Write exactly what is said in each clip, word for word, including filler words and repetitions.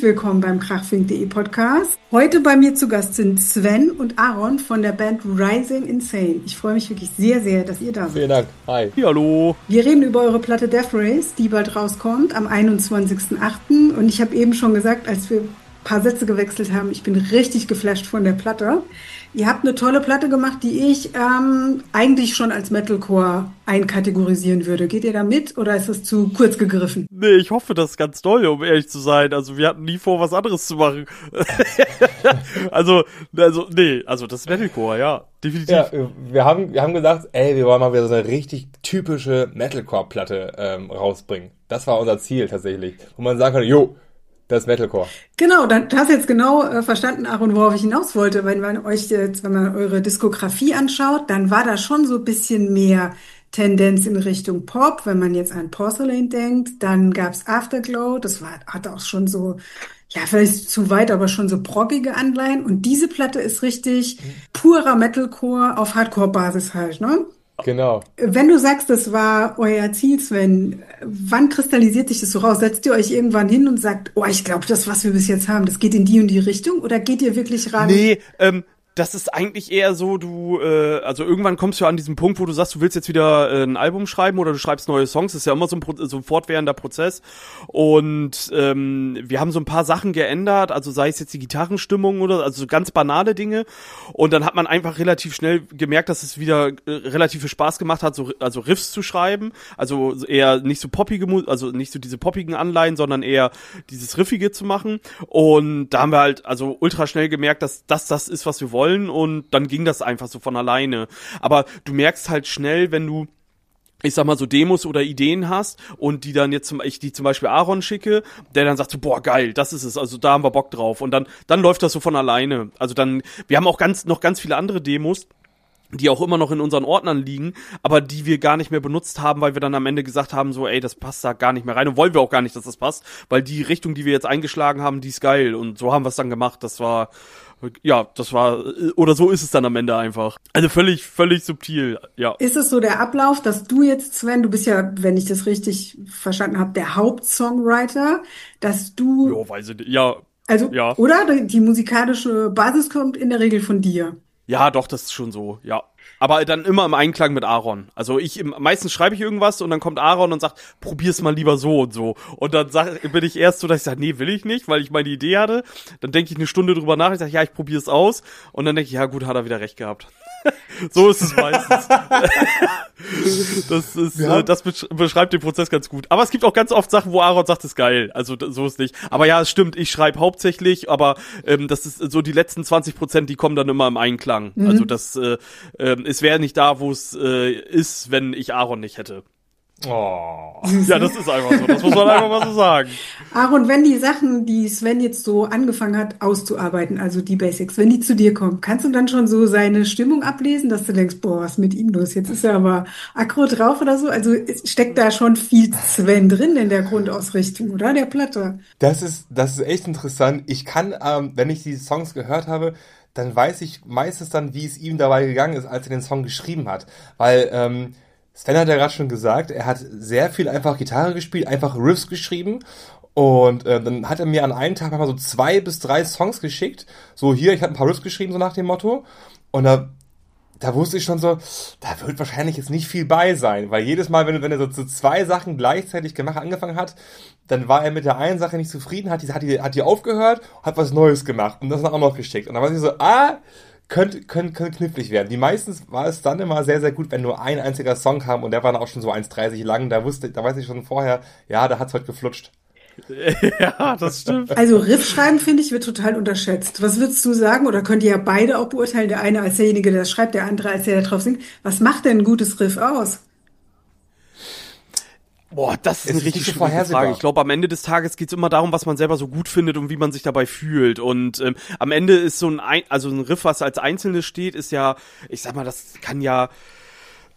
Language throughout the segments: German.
Herzlich willkommen beim krachfink punkt de Podcast. Heute bei mir zu Gast sind Sven und Aaron von der Band Rising Insane. Ich freue mich wirklich sehr, sehr, dass ihr da seid. Vielen Dank. Hi. Ja, hallo. Wir reden über eure Platte Death Race, die bald rauskommt am einundzwanzigsten achten Und ich habe eben schon gesagt, als wir ein paar Sätze gewechselt haben, ich bin richtig geflasht von der Platte. Ihr habt eine tolle Platte gemacht, die ich ähm, eigentlich schon als Metalcore einkategorisieren würde. Geht ihr da mit oder ist das zu kurz gegriffen? Nee, ich hoffe das ganz doll, um ehrlich zu sein. Also wir hatten nie vor, was anderes zu machen. also, also, nee, also das ist Metalcore, ja, definitiv. Ja, wir haben, wir haben gesagt, ey, wir wollen mal wieder so eine richtig typische Metalcore-Platte ähm, rausbringen. Das war unser Ziel tatsächlich. Wo man sagen kann, jo, das ist Metalcore. Genau, dann hast du jetzt genau äh, verstanden, Aaron, worauf ich hinaus wollte. Wenn man euch jetzt, wenn man eure Diskografie anschaut, dann war da schon so ein bisschen mehr Tendenz in Richtung Pop. Wenn man jetzt an Porcelain denkt, dann gab's Afterglow. Das war, hat auch schon so, ja, vielleicht zu weit, aber schon so proggige Anleihen. Und diese Platte ist richtig purer Metalcore auf Hardcore-Basis halt, ne? Genau. Wenn du sagst, das war euer Ziel, Sven, wann kristallisiert sich das so raus? Setzt ihr euch irgendwann hin und sagt, oh, ich glaube, das, was wir bis jetzt haben, das geht in die und die Richtung? Oder geht ihr wirklich ran? Nee, ähm, das ist eigentlich eher so, du, äh, also irgendwann kommst du an diesen Punkt, wo du sagst, du willst jetzt wieder äh, ein Album schreiben oder du schreibst neue Songs. Das ist ja immer so ein, Pro- so ein fortwährender Prozess. Und ähm, wir haben so ein paar Sachen geändert, also sei es jetzt die Gitarrenstimmung oder also so ganz banale Dinge. Und dann hat man einfach relativ schnell gemerkt, dass es wieder äh, relativ viel Spaß gemacht hat, so also Riffs zu schreiben. Also eher nicht so poppige, Mu- also nicht so diese poppigen Anleihen, sondern eher dieses Riffige zu machen. Und da haben wir halt also ultra schnell gemerkt, dass das das ist, was wir wollen. Und dann ging das einfach so von alleine. Aber du merkst halt schnell, wenn du, ich sag mal, so Demos oder Ideen hast und die dann jetzt zum, ich die zum Beispiel Aaron schicke, der dann sagt so, boah, geil, das ist es, also da haben wir Bock drauf. Und dann, dann läuft das so von alleine. Also dann, wir haben auch ganz, noch ganz viele andere Demos, die auch immer noch in unseren Ordnern liegen, aber die wir gar nicht mehr benutzt haben, weil wir dann am Ende gesagt haben, so, ey, das passt da gar nicht mehr rein und wollen wir auch gar nicht, dass das passt, weil die Richtung, die wir jetzt eingeschlagen haben, die ist geil und so haben wir es dann gemacht. Das war, ja, das war, oder so ist es dann am Ende einfach. Also völlig, völlig subtil, ja. Ist es so der Ablauf, dass du jetzt, Sven, du bist ja, wenn ich das richtig verstanden habe, der Hauptsongwriter, dass du, Jo, weiß ich nicht. Ja, also, ja. oder? Die musikalische Basis kommt in der Regel von dir. Ja, doch, das ist schon so, ja. Aber dann immer im Einklang mit Aaron. Also ich, im, meistens schreibe ich irgendwas und dann kommt Aaron und sagt, probier's mal lieber so und so. Und dann sag, bin ich erst so, dass ich sage, nee, will ich nicht, weil ich meine Idee hatte. Dann denke ich eine Stunde drüber nach, ich sage, ja, ich probier's aus. Und dann denke ich, ja gut, hat er wieder recht gehabt. So ist es meistens. Das ist, ja. äh, das beschreibt den Prozess ganz gut. Aber es gibt auch ganz oft Sachen, wo Aaron sagt, das ist geil. Also so ist nicht. Aber ja, es stimmt, ich schreibe hauptsächlich, aber ähm, das ist so die letzten zwanzig Prozent, die kommen dann immer im Einklang. Mhm. Also das, äh, äh, es wäre nicht da, wo es äh, ist, wenn ich Aaron nicht hätte. Oh. Ja, das ist einfach so. Das muss man einfach mal so sagen. Aaron, wenn die Sachen, die Sven jetzt so angefangen hat auszuarbeiten, also die Basics, wenn die zu dir kommen, kannst du dann schon so seine Stimmung ablesen, dass du denkst, boah, was ist mit ihm los? Jetzt ist er aber aggro drauf oder so. Also steckt da schon viel Sven drin in der Grundausrichtung, oder? Der Platte. Das ist, das ist echt interessant. Ich kann, ähm, wenn ich die Songs gehört habe, dann weiß ich meistens dann, wie es ihm dabei gegangen ist, als er den Song geschrieben hat. Weil, ähm, Sven hat ja gerade schon gesagt, er hat sehr viel einfach Gitarre gespielt, einfach Riffs geschrieben und äh, dann hat er mir an einem Tag mal so zwei bis drei Songs geschickt, so hier, ich habe ein paar Riffs geschrieben, so nach dem Motto, und da, da wusste ich schon so, da wird wahrscheinlich jetzt nicht viel bei sein, weil jedes Mal, wenn, wenn er so zu zwei Sachen gleichzeitig gemacht, angefangen hat, dann war er mit der einen Sache nicht zufrieden, hat die, hat die, hat die aufgehört, hat was Neues gemacht und das dann auch noch geschickt und dann war ich so, ah, Könnte, könnte, könnte knifflig werden. Die meistens war es dann immer sehr, sehr gut, wenn nur ein einziger Song kam und der war dann auch schon so eins dreißig lang. Da wusste, da weiß ich schon vorher, ja, da hat's heute geflutscht. Ja, das stimmt. Also Riff schreiben, finde ich, wird total unterschätzt. Was würdest du sagen? Oder könnt ihr ja beide auch beurteilen, der eine als derjenige, der das schreibt, der andere als der, der drauf singt. Was macht denn ein gutes Riff aus? Boah, das ist eine richtig schwierige Frage. Ich glaube, am Ende des Tages geht's immer darum, was man selber so gut findet und wie man sich dabei fühlt. Und ähm, am Ende ist so ein, ein, also ein Riff, was als Einzelnes steht, ist ja, ich sag mal, das kann ja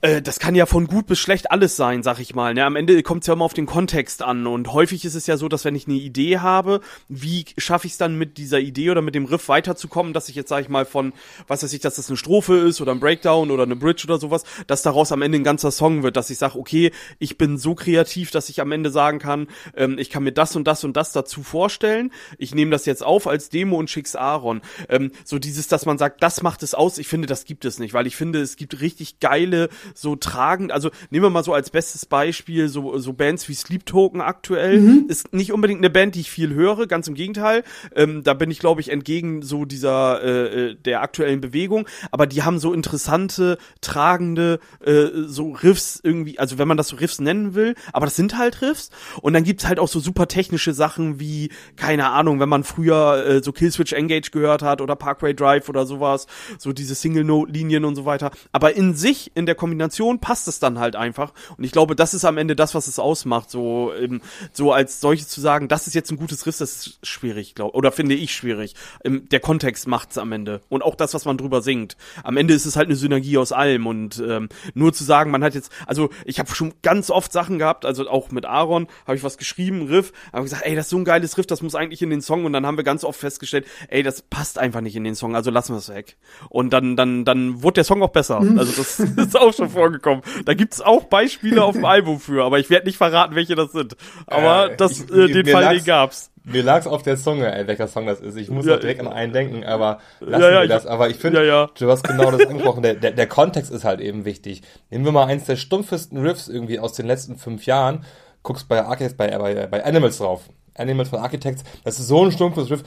Äh, das kann ja von gut bis schlecht alles sein, sag ich mal. Ne? Am Ende kommt es ja immer auf den Kontext an. Und häufig ist es ja so, dass wenn ich eine Idee habe, wie schaffe ich es dann mit dieser Idee oder mit dem Riff weiterzukommen, dass ich jetzt, sag ich mal, von, was weiß ich, dass das eine Strophe ist oder ein Breakdown oder eine Bridge oder sowas, dass daraus am Ende ein ganzer Song wird, dass ich sage, okay, ich bin so kreativ, dass ich am Ende sagen kann, ähm, ich kann mir das und das und das dazu vorstellen. Ich nehme das jetzt auf als Demo und schick's Aaron. Ähm, so dieses, dass man sagt, das macht es aus, ich finde, das gibt es nicht, weil ich finde, es gibt richtig geile, so tragend, also nehmen wir mal so als bestes Beispiel so so Bands wie Sleep Token aktuell, mhm. ist nicht unbedingt eine Band, die ich viel höre, ganz im Gegenteil, ähm, da bin ich, glaube ich, entgegen so dieser äh, der aktuellen Bewegung, aber die haben so interessante, tragende äh, so Riffs irgendwie, also wenn man das so Riffs nennen will, aber das sind halt Riffs und dann gibt's halt auch so super technische Sachen wie, keine Ahnung, wenn man früher äh, so Killswitch Engage gehört hat oder Parkway Drive oder sowas, so diese Single-Note-Linien und so weiter, aber in sich, in der Kombination passt es dann halt einfach und ich glaube, das ist am Ende das, was es ausmacht, so ähm, so als solches zu sagen, das ist jetzt ein gutes Riff, das ist schwierig, glaube oder finde ich schwierig. Ähm, der Kontext macht's am Ende und auch das, was man drüber singt. Am Ende ist es halt eine Synergie aus allem und ähm, nur zu sagen, man hat jetzt, also ich habe schon ganz oft Sachen gehabt, also auch mit Aaron habe ich was geschrieben, Riff, habe gesagt, ey, das ist so ein geiles Riff, das muss eigentlich in den Song und dann haben wir ganz oft festgestellt, ey, das passt einfach nicht in den Song, also lassen wir es weg. Und dann dann dann wurde der Song auch besser. Also das ist auch schon vorgekommen. Da gibt's auch Beispiele auf dem Album für, aber ich werde nicht verraten, welche das sind. Aber äh, das, ich, äh, den Fall, den gab's. Mir lag's auf der Zunge, ey, welcher Song das ist. Ich muss ja, auch direkt an einen denken, aber lassen ja, ja, wir das. Aber ich finde, ja, ja. du hast genau das angesprochen, der, der, der Kontext ist halt eben wichtig. Nehmen wir mal eins der stumpfesten Riffs irgendwie aus den letzten fünf Jahren, guckst bei Architects, bei, bei, bei Animals drauf. Animals von Architects, das ist so ein stumpfes Riff,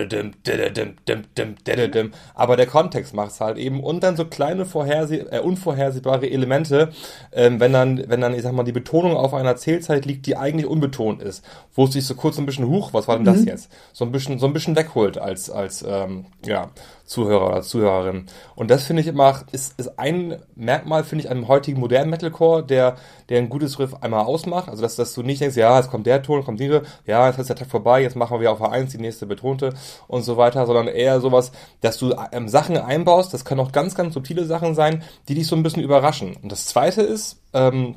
aber der Kontext macht's halt eben und dann so kleine vorherseh- äh, unvorhersehbare Elemente, ähm, wenn dann, wenn dann, ich sag mal, die Betonung auf einer Zählzeit liegt, die eigentlich unbetont ist, wo es sich so kurz ein bisschen, huch, was war denn das Mhm. jetzt? So ein bisschen, so ein bisschen wegholt als, als, ähm, ja, Zuhörer oder Zuhörerin. Und das finde ich immer, ist, ist ein Merkmal, finde ich, an dem heutigen modernen Metalcore, der, der ein gutes Riff einmal ausmacht. Also, dass, dass du nicht denkst, ja, jetzt kommt der Ton, kommt diese, ja, jetzt ist der Tag vorbei, jetzt machen wir wieder auf A eins die nächste betonte und so weiter, sondern eher sowas, dass du ähm, Sachen einbaust, das können auch ganz, ganz subtile Sachen sein, die dich so ein bisschen überraschen. Und das Zweite ist, ähm,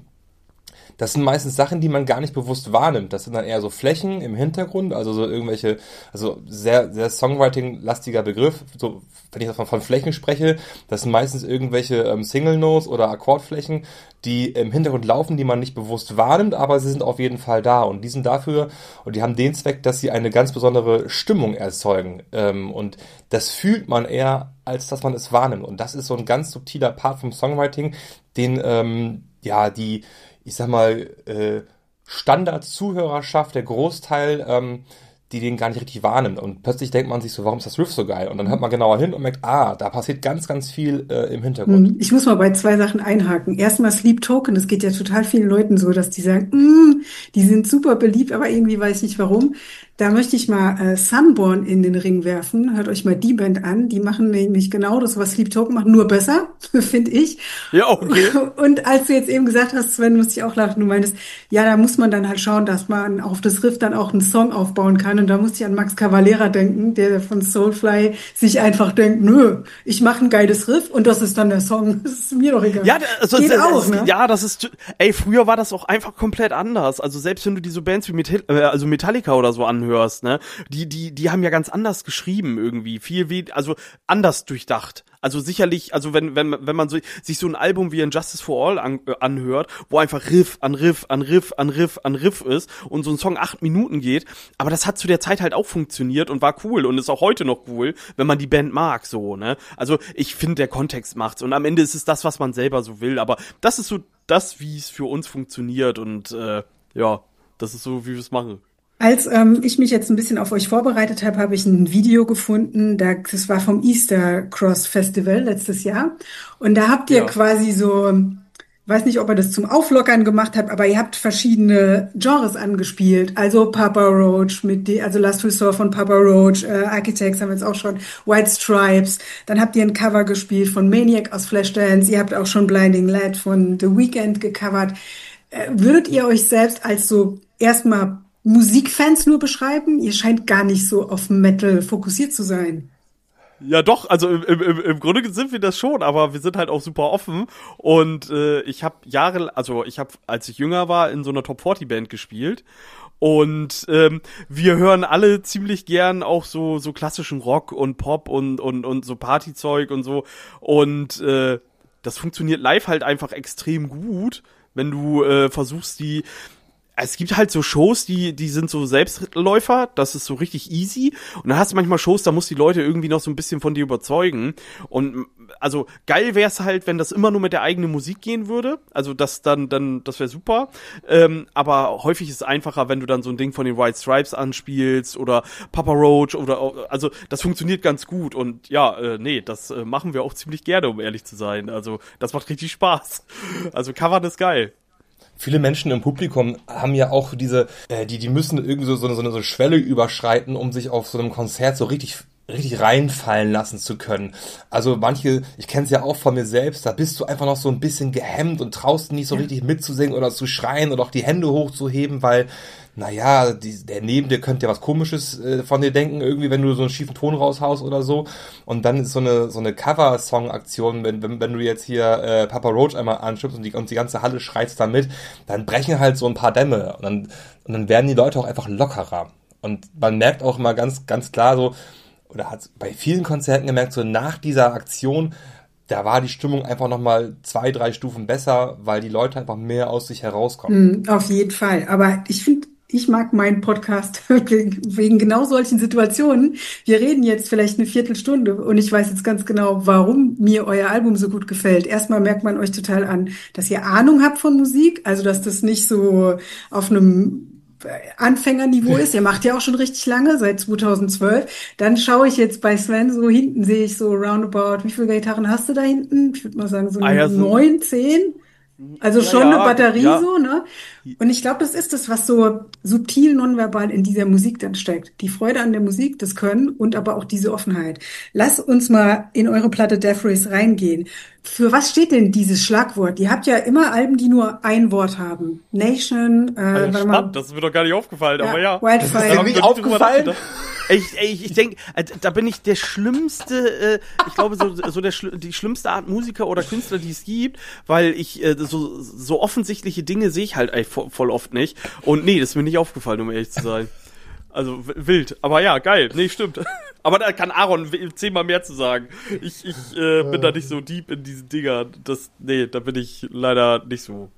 das sind meistens Sachen, die man gar nicht bewusst wahrnimmt. Das sind dann eher so Flächen im Hintergrund, also so irgendwelche, also sehr, sehr Songwriting-lastiger Begriff. So, wenn ich von, von Flächen spreche, das sind meistens irgendwelche ähm, Single-Notes oder Akkordflächen, die im Hintergrund laufen, die man nicht bewusst wahrnimmt, aber sie sind auf jeden Fall da und die sind dafür und die haben den Zweck, dass sie eine ganz besondere Stimmung erzeugen. Ähm, und das fühlt man eher, als dass man es wahrnimmt. Und das ist so ein ganz subtiler Part vom Songwriting, den, ähm, ja, die ich sag mal, äh, Standard-Zuhörerschaft, der Großteil, ähm, die den gar nicht richtig wahrnimmt. Und plötzlich denkt man sich so, warum ist das Riff so geil? Und dann hört man genauer hin und merkt, ah, da passiert ganz, ganz viel äh, im Hintergrund. Ich muss mal bei zwei Sachen einhaken. Erstmal Sleep Token. Es geht ja total vielen Leuten so, dass die sagen, mm, die sind super beliebt, aber irgendwie weiß ich nicht warum. Da möchte ich mal äh, Sunborn in den Ring werfen. Hört euch mal die Band an. Die machen nämlich genau das, was Sleep Token macht, nur besser, finde ich. Ja, okay. Und als du jetzt eben gesagt hast, Sven, musste ich auch lachen. Du meintest, ja, da muss man dann halt schauen, dass man auf das Riff dann auch einen Song aufbauen kann. Und da musste ich an Max Cavalera denken, der von Soulfly sich einfach denkt, nö, ich mache ein geiles Riff und das ist dann der Song. Das ist mir doch egal. Ja, also, Geht das, auch, das, ne? ja, das ist, ey, früher war das auch einfach komplett anders. Also selbst wenn du die so Bands wie Metal, äh, also Metallica oder so anhörst, ne, die, die, die haben ja ganz anders geschrieben irgendwie, viel wie, also anders durchdacht. Also sicherlich, also wenn, wenn, wenn man so, sich so ein Album wie Injustice for All an, äh, anhört, wo einfach Riff an Riff an Riff an Riff an Riff ist und so ein Song acht Minuten geht, aber das hat zu der Zeit halt auch funktioniert und war cool und ist auch heute noch cool, wenn man die Band mag, so, ne. Also ich finde, der Kontext macht's und am Ende ist es das, was man selber so will, aber das ist so das, wie es für uns funktioniert und äh, ja, das ist so, wie wir es machen. Als ähm, ich mich jetzt ein bisschen auf euch vorbereitet habe, habe ich ein Video gefunden, da, das war vom Easter Cross Festival letztes Jahr. Und da habt ihr Ja. quasi so, weiß nicht, ob ihr das zum Auflockern gemacht habt, aber ihr habt verschiedene Genres angespielt. Also Papa Roach mit die, also Last Resort von Papa Roach, äh, Architects haben wir jetzt auch schon, White Stripes. Dann habt ihr ein Cover gespielt von Maniac aus Flashdance. Ihr habt auch schon Blinding Light von The Weeknd gecovert. Äh, würdet ihr euch selbst als so erstmal Musikfans nur beschreiben? Ihr scheint gar nicht so auf Metal fokussiert zu sein. Ja, doch, also im, im, im Grunde sind wir das schon, aber wir sind halt auch super offen und äh, ich habe Jahre, also ich habe, als ich jünger war, in so einer Top vierzig Band gespielt und ähm, wir hören alle ziemlich gern auch so so klassischen Rock und Pop und und und so Partyzeug und so und äh, das funktioniert live halt einfach extrem gut, wenn du äh, versuchst, die es gibt halt so Shows, die die sind so Selbstläufer, das ist so richtig easy. Und dann hast du manchmal Shows, da musst du die Leute irgendwie noch so ein bisschen von dir überzeugen. Und also geil wär's halt, wenn das immer nur mit der eigenen Musik gehen würde. Also das dann, dann, das wäre super. Ähm, aber häufig ist es einfacher, wenn du dann so ein Ding von den White Stripes anspielst oder Papa Roach oder also das funktioniert ganz gut. Und ja, äh, nee, das äh, machen wir auch ziemlich gerne, um ehrlich zu sein. Also das macht richtig Spaß. Also Covern ist geil. Viele Menschen im Publikum haben ja auch diese, äh, die, die müssen irgendwie so, so, eine, so eine Schwelle überschreiten, um sich auf so einem Konzert so richtig, richtig reinfallen lassen zu können. Also manche, ich kenne es ja auch von mir selbst, da bist du einfach noch so ein bisschen gehemmt und traust nicht so ja. richtig mitzusingen oder zu schreien oder auch die Hände hochzuheben, weil, naja, die, der neben dir könnte ja was Komisches äh, von dir denken, irgendwie, wenn du so einen schiefen Ton raushaust oder so. Und dann ist so eine so eine Cover-Song-Aktion, wenn, wenn wenn du jetzt hier äh, Papa Roach einmal anstimmst und die, und die ganze Halle schreist da mit, dann brechen halt so ein paar Dämme und dann, und dann werden die Leute auch einfach lockerer. Und man merkt auch immer ganz ganz klar so, oder hat bei vielen Konzerten gemerkt, so nach dieser Aktion, da war die Stimmung einfach nochmal zwei, drei Stufen besser, weil die Leute einfach mehr aus sich herauskommen. Mm, auf jeden Fall. Aber ich finde, ich mag meinen Podcast wegen genau solchen Situationen. Wir reden jetzt vielleicht eine Viertelstunde und ich weiß jetzt ganz genau, warum mir euer Album so gut gefällt. Erstmal merkt man euch total an, dass ihr Ahnung habt von Musik, also dass das nicht so auf einem Anfängerniveau ist. Ihr macht ja auch schon richtig lange, seit zweitausendzwölf. Dann schaue ich jetzt bei Sven, so hinten sehe ich so roundabout, wie viele Gitarren hast du da hinten? Ich würde mal sagen so Ah, ja, so neun, zehn. Also ja, schon ja, eine Batterie ja. so, ne? Und ich glaube, das ist das, was so subtil nonverbal in dieser Musik dann steckt. Die Freude an der Musik, das Können und aber auch diese Offenheit. Lass uns mal in eure Platte Death Race reingehen. Für was steht denn dieses Schlagwort? Ihr habt ja immer Alben, die nur ein Wort haben. Nation, äh, Also warte spannend, mal. das ist mir doch gar nicht aufgefallen, Ja, aber ja. Wildfire. Das ist dir nicht aufgefallen? Ich, ich, ich denke, da bin ich der schlimmste, äh, ich glaube, so, so der, die schlimmste Art Musiker oder Künstler, die es gibt, weil ich äh, so, so offensichtliche Dinge sehe ich halt ey, voll, voll oft nicht. Und nee, das ist mir nicht aufgefallen, um ehrlich zu sein. Also wild. Aber ja, geil. Nee, stimmt. Aber da kann Aaron zehnmal mehr zu sagen. Ich, ich äh, bin da nicht so deep in diesen Dingern. Das, nee, da bin ich leider nicht so.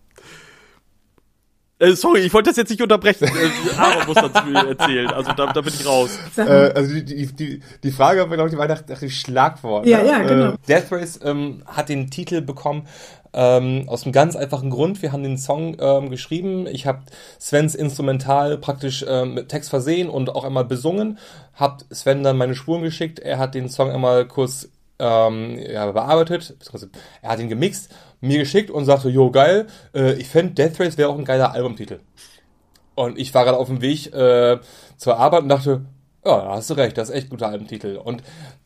Äh, sorry, ich wollte das jetzt nicht unterbrechen. Äh, Aaron muss dazu erzählen. Also da, da bin ich raus. Äh, also die, die, die, die Frage, glaube ich, die war nach, nach dem Schlagwort. Ja, ja, genau. Äh, Death Race ähm, hat den Titel bekommen ähm, aus einem ganz einfachen Grund. Wir haben den Song ähm, geschrieben. Ich habe Svens Instrumental praktisch ähm, mit Text versehen und auch einmal besungen. Hab Sven dann meine Spuren geschickt. Er hat den Song einmal kurz ähm, ja, bearbeitet. Er hat ihn gemixt, mir geschickt und sagte, jo, geil, äh, ich fände Death Race wäre auch ein geiler Albumtitel. Und ich war gerade auf dem Weg äh, zur Arbeit und dachte, ja, da hast du recht, das ist echt ein guter Albumtitel. Und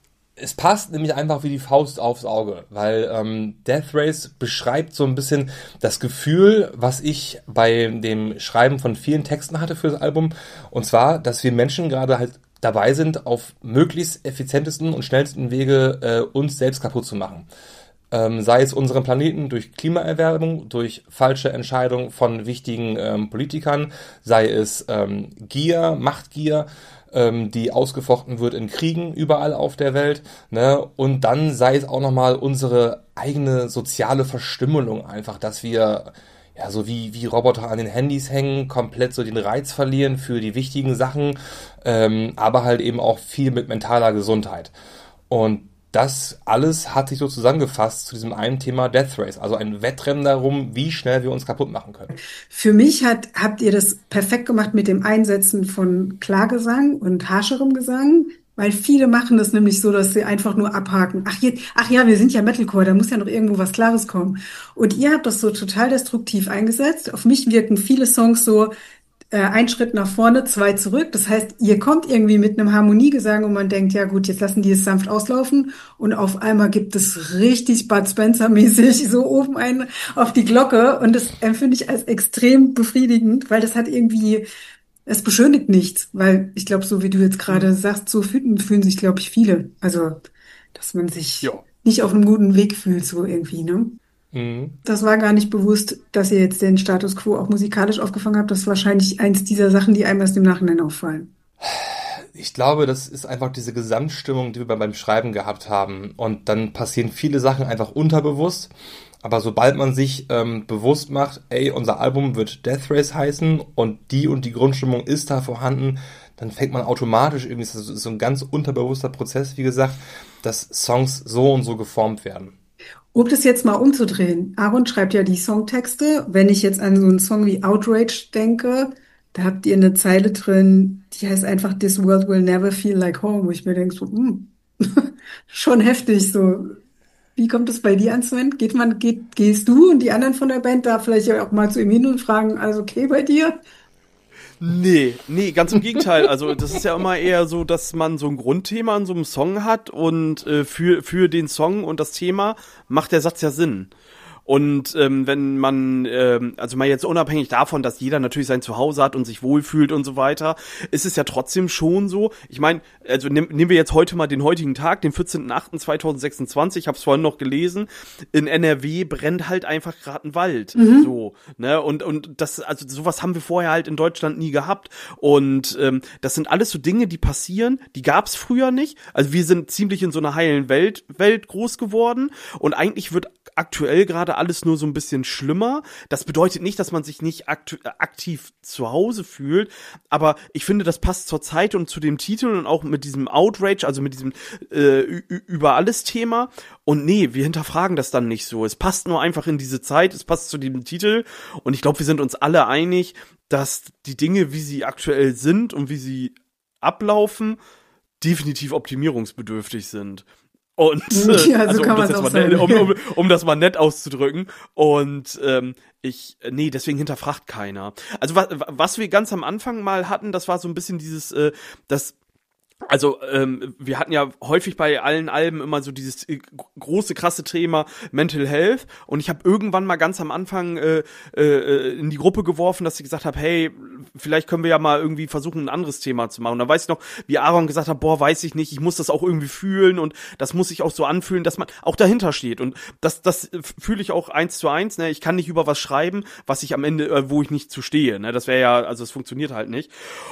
es passt nämlich einfach wie die Faust aufs Auge, weil ähm, Death Race beschreibt so ein bisschen das Gefühl, was ich bei dem Schreiben von vielen Texten hatte für das Album. Und zwar, dass wir Menschen gerade halt dabei sind, auf möglichst effizientesten und schnellsten Wege äh, uns selbst kaputt zu machen. Ähm, sei es unseren Planeten durch Klimaerwärmung, durch falsche Entscheidungen von wichtigen ähm, Politikern, sei es ähm, Gier, Machtgier, ähm, die ausgefochten wird in Kriegen überall auf der Welt, ne? Und dann sei es auch nochmal unsere eigene soziale Verstümmelung einfach, dass wir ja so wie wie Roboter an den Handys hängen, komplett so den Reiz verlieren für die wichtigen Sachen, ähm, aber halt eben auch viel mit mentaler Gesundheit. Und das alles hat sich so zusammengefasst zu diesem einen Thema Death Race, also ein Wettrennen darum, wie schnell wir uns kaputt machen können. Für mich hat, habt ihr das perfekt gemacht mit dem Einsetzen von Klargesang und harscherem Gesang, weil viele machen das nämlich so, dass sie einfach nur abhaken. Ach, je, ach ja, wir sind ja Metalcore, da muss ja noch irgendwo was Klares kommen. Und ihr habt das so total destruktiv eingesetzt. Auf mich wirken viele Songs so, äh, ein Schritt nach vorne, zwei zurück. Das heißt, ihr kommt irgendwie mit einem Harmoniegesang und man denkt, ja gut, jetzt lassen die es sanft auslaufen. Und auf einmal gibt es richtig Bud Spencer-mäßig so oben einen auf die Glocke. Und das empfinde ich als extrem befriedigend, weil das hat irgendwie es beschönigt nichts, weil ich glaube, so wie du jetzt gerade sagst, so fühlen, fühlen sich, glaube ich, viele. Also, dass man sich Ja. nicht auf einem guten Weg fühlt, so irgendwie, ne? Mhm. Das war gar nicht bewusst, dass ihr jetzt den Status quo auch musikalisch aufgefangen habt. Das ist wahrscheinlich eins dieser Sachen, die einem erst im Nachhinein auffallen. Ich glaube, das ist einfach diese Gesamtstimmung, die wir beim Schreiben gehabt haben. Und dann passieren viele Sachen einfach unterbewusst. Aber sobald man sich ähm, bewusst macht, ey, unser Album wird Death Race heißen und die und die Grundstimmung ist da vorhanden, dann fängt man automatisch irgendwie, das ist so ein ganz unterbewusster Prozess, wie gesagt, dass Songs so und so geformt werden. Um das jetzt mal umzudrehen. Aaron schreibt ja die Songtexte. Wenn ich jetzt an so einen Song wie Outrage denke, da habt ihr eine Zeile drin, die heißt einfach This world will never feel like home, wo ich mir denke, so, hm, schon heftig, so. Wie kommt es bei dir an, Sven? Geht man, geht, gehst du und die anderen von der Band da vielleicht auch mal zu ihm hin und fragen, alles okay bei dir? Nee, nee, ganz im Gegenteil. Also das ist ja immer eher so, dass man so ein Grundthema in so einem Song hat und äh, für, für den Song und das Thema macht der Satz ja Sinn. Und ähm, wenn man, ähm, also mal jetzt unabhängig davon, dass jeder natürlich sein Zuhause hat und sich wohlfühlt und so weiter, ist es ja trotzdem schon so, ich meine, also nehm, nehmen wir jetzt heute mal den heutigen Tag, den vierzehnten achten zweitausendsechsundzwanzig, ich habe es vorhin noch gelesen, in N R W brennt halt einfach gerade ein Wald, mhm. so, ne, und und das, also sowas haben wir vorher halt in Deutschland nie gehabt und ähm, das sind alles so Dinge, die passieren, die gab's früher nicht, also wir sind ziemlich in so einer heilen Welt, Welt groß geworden und eigentlich wird aktuell gerade alles nur so ein bisschen schlimmer. Das bedeutet nicht, dass man sich nicht aktu- aktiv zu Hause fühlt, aber ich finde, das passt zur Zeit und zu dem Titel und auch mit diesem Outrage, also mit diesem äh, über alles Thema. Und nee, wir hinterfragen das dann nicht so. Es passt nur einfach in diese Zeit, es passt zu dem Titel und ich glaube, wir sind uns alle einig, dass die Dinge, wie sie aktuell sind und wie sie ablaufen, definitiv optimierungsbedürftig sind. Und äh, ja, so also um das, jetzt mal sagen. nett, um, um, um das mal nett auszudrücken. Und ähm, ich, nee, deswegen hinterfragt keiner. Also was, was wir ganz am Anfang mal hatten, das war so ein bisschen dieses, äh, das Also ähm, wir hatten ja häufig bei allen Alben immer so dieses äh, große, krasse Thema Mental Health und ich habe irgendwann mal ganz am Anfang äh, äh, in die Gruppe geworfen, dass ich gesagt habe, hey, vielleicht können wir ja mal irgendwie versuchen, ein anderes Thema zu machen. Und da weiß ich noch, wie Aaron gesagt hat, boah, weiß ich nicht, ich muss das auch irgendwie fühlen und das muss sich auch so anfühlen, dass man auch dahinter steht. Und das das fühle ich auch eins zu eins. Ne? Ich kann nicht über was schreiben, was ich am Ende, äh, wo ich nicht zu stehe. Ne? Das wäre ja, also es funktioniert halt nicht.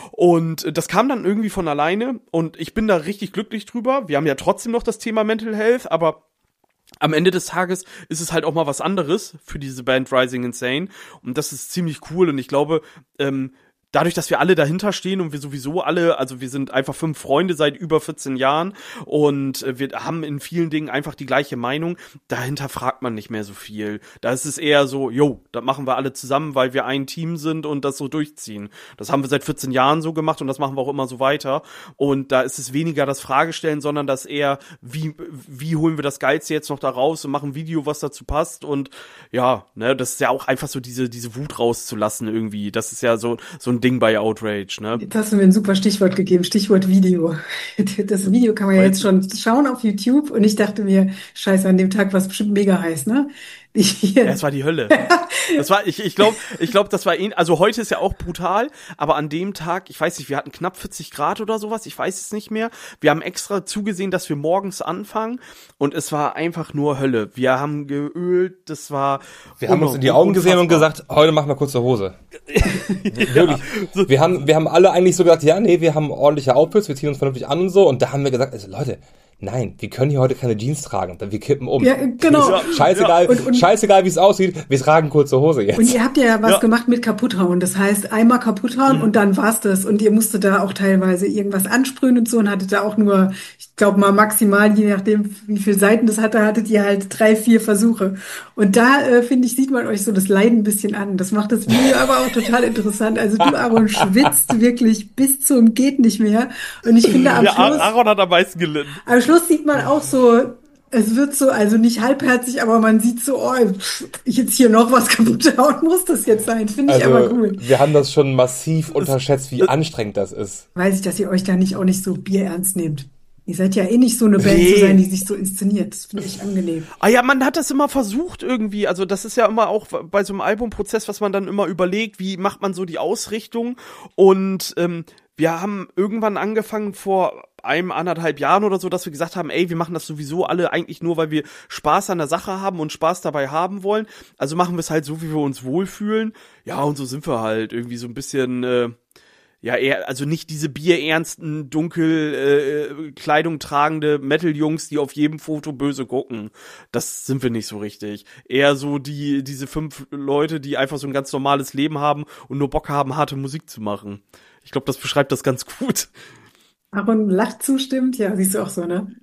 Und äh, das kam dann irgendwie von alleine und ich bin da richtig glücklich drüber. Wir haben ja trotzdem noch das Thema Mental Health, aber am Ende des Tages ist es halt auch mal was anderes für diese Band Rising Insane. Und das ist ziemlich cool. Und ich glaube, ähm, dadurch, dass wir alle dahinter stehen und wir sowieso alle, also wir sind einfach fünf Freunde seit über vierzehn Jahren und wir haben in vielen Dingen einfach die gleiche Meinung, dahinter fragt man nicht mehr so viel. Da ist es eher so, jo, das machen wir alle zusammen, weil wir ein Team sind und das so durchziehen. Das haben wir seit vierzehn Jahren so gemacht und das machen wir auch immer so weiter. Und da ist es weniger das Fragestellen, sondern das eher, wie, wie holen wir das Geilste jetzt noch da raus und machen ein Video, was dazu passt. Und ja, ne, das ist ja auch einfach so diese, diese Wut rauszulassen irgendwie. Das ist ja so, so ein Ding bei Outrage, ne? Jetzt hast du mir ein super Stichwort gegeben, Stichwort Video. Das Video kann man ja jetzt schon schauen auf YouTube und ich dachte mir, scheiße, an dem Tag war es bestimmt mega heiß, ne? Ich, ja, es war die Hölle. Das war, ich, ich glaube, ich glaube, das war eh, also heute ist ja auch brutal, aber an dem Tag, ich weiß nicht, wir hatten knapp vierzig Grad oder sowas, ich weiß es nicht mehr. Wir haben extra zugesehen, dass wir morgens anfangen und es war einfach nur Hölle. Wir haben geölt, das war... Wir haben uns in die Augen gesehen und gesagt, heute machen wir kurze Hose. Wirklich. Ja. Wir haben, wir haben alle eigentlich so gesagt, ja, nee, wir haben ordentliche Outfits, wir ziehen uns vernünftig an und so und da haben wir gesagt, also Leute, nein, wir können hier heute keine Jeans tragen, wir kippen um. Ja, genau. Scheißegal, ja. und, und, scheißegal, wie es aussieht, wir tragen kurze Hose jetzt. Und ihr habt ja was ja. gemacht mit kaputthauen. Das heißt, einmal kaputthauen mhm. und dann war's das. Und ihr musstet da auch teilweise irgendwas ansprühen und so und hattet da auch nur, ich glaube mal maximal, je nachdem, wie viele Seiten das hatte, hattet ihr halt drei, vier Versuche. Und da, äh, finde ich, sieht man euch so das Leiden ein bisschen an. Das macht das Video aber auch total interessant. Also du, Aaron, schwitzt wirklich bis zum geht nicht mehr. Und ich finde am ja, Schluss... Aaron hat am meisten gelitten. Am Schluss sieht man auch so, es wird so, also nicht halbherzig, aber man sieht so, oh, ich jetzt hier noch was kaputt hauen, muss das jetzt sein, finde ich also, aber cool. Wir haben das schon massiv unterschätzt, wie anstrengend das ist. Weiß ich, dass ihr euch da nicht auch nicht so bierernst nehmt. Ihr seid ja eh nicht so eine Band zu sein, die sich so inszeniert. Das finde ich angenehm. Ah ja, man hat das immer versucht irgendwie. Also das ist ja immer auch bei so einem Albumprozess, was man dann immer überlegt, wie macht man so die Ausrichtung. Und ähm, wir haben irgendwann angefangen vor einem, anderthalb Jahren oder so, dass wir gesagt haben, ey, wir machen das sowieso alle eigentlich nur, weil wir Spaß an der Sache haben und Spaß dabei haben wollen. Also machen wir es halt so, wie wir uns wohlfühlen. Ja, und so sind wir halt irgendwie so ein bisschen... Äh, Ja, eher, also nicht diese bierernsten, dunkel äh, Kleidung tragende Metal-Jungs, die auf jedem Foto böse gucken. Das sind wir nicht so richtig. Eher so die diese fünf Leute, die einfach so ein ganz normales Leben haben und nur Bock haben, harte Musik zu machen. Ich glaube, das beschreibt das ganz gut. Aaron lacht zustimmend. Ja, siehst du auch so, ne?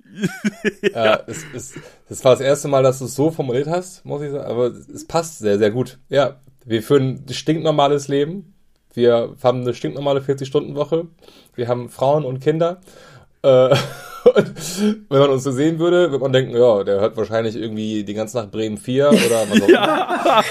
Ja, äh, es, es, das war das erste Mal, dass du es so formuliert hast, muss ich sagen, aber es passt sehr, sehr gut. Ja, wir führen ein stinknormales Leben. Wir haben eine stinknormale vierzig-Stunden-Woche. Wir haben Frauen und Kinder. Äh, und wenn man uns so sehen würde, würde man denken, ja, der hört wahrscheinlich irgendwie die ganze Nacht Bremen vier oder was auch immer. Ja.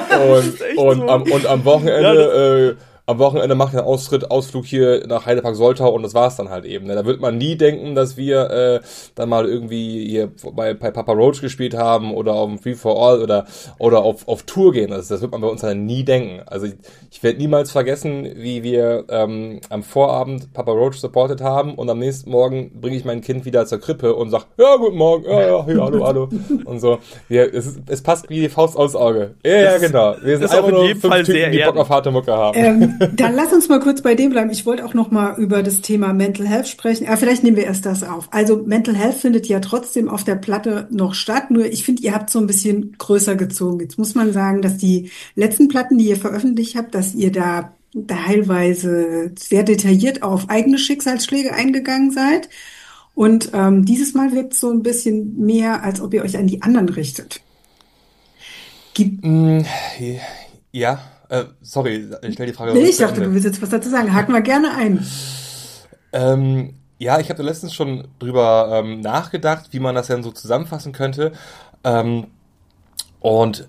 Und, und, so. am, und am Wochenende, äh, am Wochenende mache ich einen Austritt, Ausflug hier nach Heidepark-Soltau und das war's dann halt eben. Da wird man nie denken, dass wir äh, dann mal irgendwie hier bei, bei Papa Roach gespielt haben oder auf dem Free for All oder oder auf, auf Tour gehen. Das, das wird man bei uns dann nie denken. Also ich, ich werde niemals vergessen, wie wir ähm, am Vorabend Papa Roach supportet haben und am nächsten Morgen bringe ich mein Kind wieder zur Krippe und sag, ja, guten Morgen, ja, ja, hey, hallo, hallo und so. Wir, es, ist, es passt wie die Faust aufs Auge. Ja, ja, genau. Wir sind ist einfach auf nur jeden fünf Fall Typen, sehr die Bock ehrlich. auf harte Mucke haben. Ähm, dann lass uns mal kurz bei dem bleiben. Ich wollte auch noch mal über das Thema Mental Health sprechen. Aber vielleicht nehmen wir erst das auf. Also Mental Health findet ja trotzdem auf der Platte noch statt. Nur ich finde, ihr habt so ein bisschen größer gezogen. Jetzt muss man sagen, dass die letzten Platten, die ihr veröffentlicht habt, dass ihr da teilweise sehr detailliert auf eigene Schicksalsschläge eingegangen seid. Und ähm, dieses Mal wirkt es so ein bisschen mehr, als ob ihr euch an die anderen richtet. Gibt Mm, Ja, äh, sorry, ich stelle die Frage Nee, ruhig ich zu dachte, du Ende. willst jetzt was dazu sagen. Haken wir gerne ein. Ähm, ja, ich habe da letztens schon drüber ähm, nachgedacht, wie man das denn so zusammenfassen könnte. Ähm, und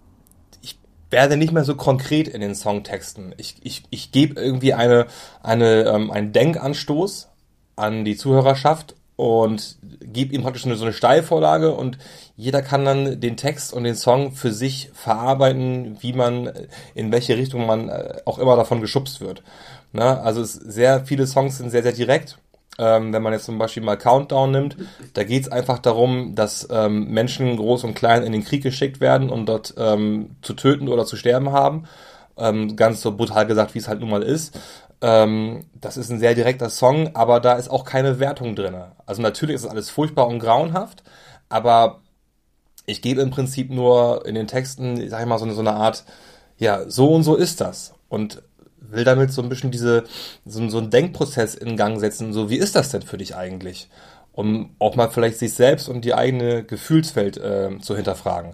ich werde nicht mehr so konkret in den Songtexten. Ich, ich, ich gebe irgendwie eine, eine, ähm, einen Denkanstoß an die Zuhörerschaft und gebe ihm praktisch eine, so eine Steilvorlage und jeder kann dann den Text und den Song für sich verarbeiten, wie man, in welche Richtung man äh, auch immer davon geschubst wird. Ne? Also es, sehr viele Songs sind sehr, sehr direkt. Ähm, wenn man jetzt zum Beispiel mal Countdown nimmt, da geht es einfach darum, dass ähm, Menschen groß und klein in den Krieg geschickt werden und dort ähm, zu töten oder zu sterben haben. Ähm, ganz so brutal gesagt, wie es halt nun mal ist. Ähm, das ist ein sehr direkter Song, aber da ist auch keine Wertung drin. Also natürlich ist es alles furchtbar und grauenhaft, aber ich gebe im Prinzip nur in den Texten, sag ich mal, so eine, so eine Art, ja, so und so ist das. Und will damit so ein bisschen diese, so, so einen Denkprozess in Gang setzen, so wie ist das denn für dich eigentlich? Um auch mal vielleicht sich selbst und die eigene Gefühlswelt äh, zu hinterfragen.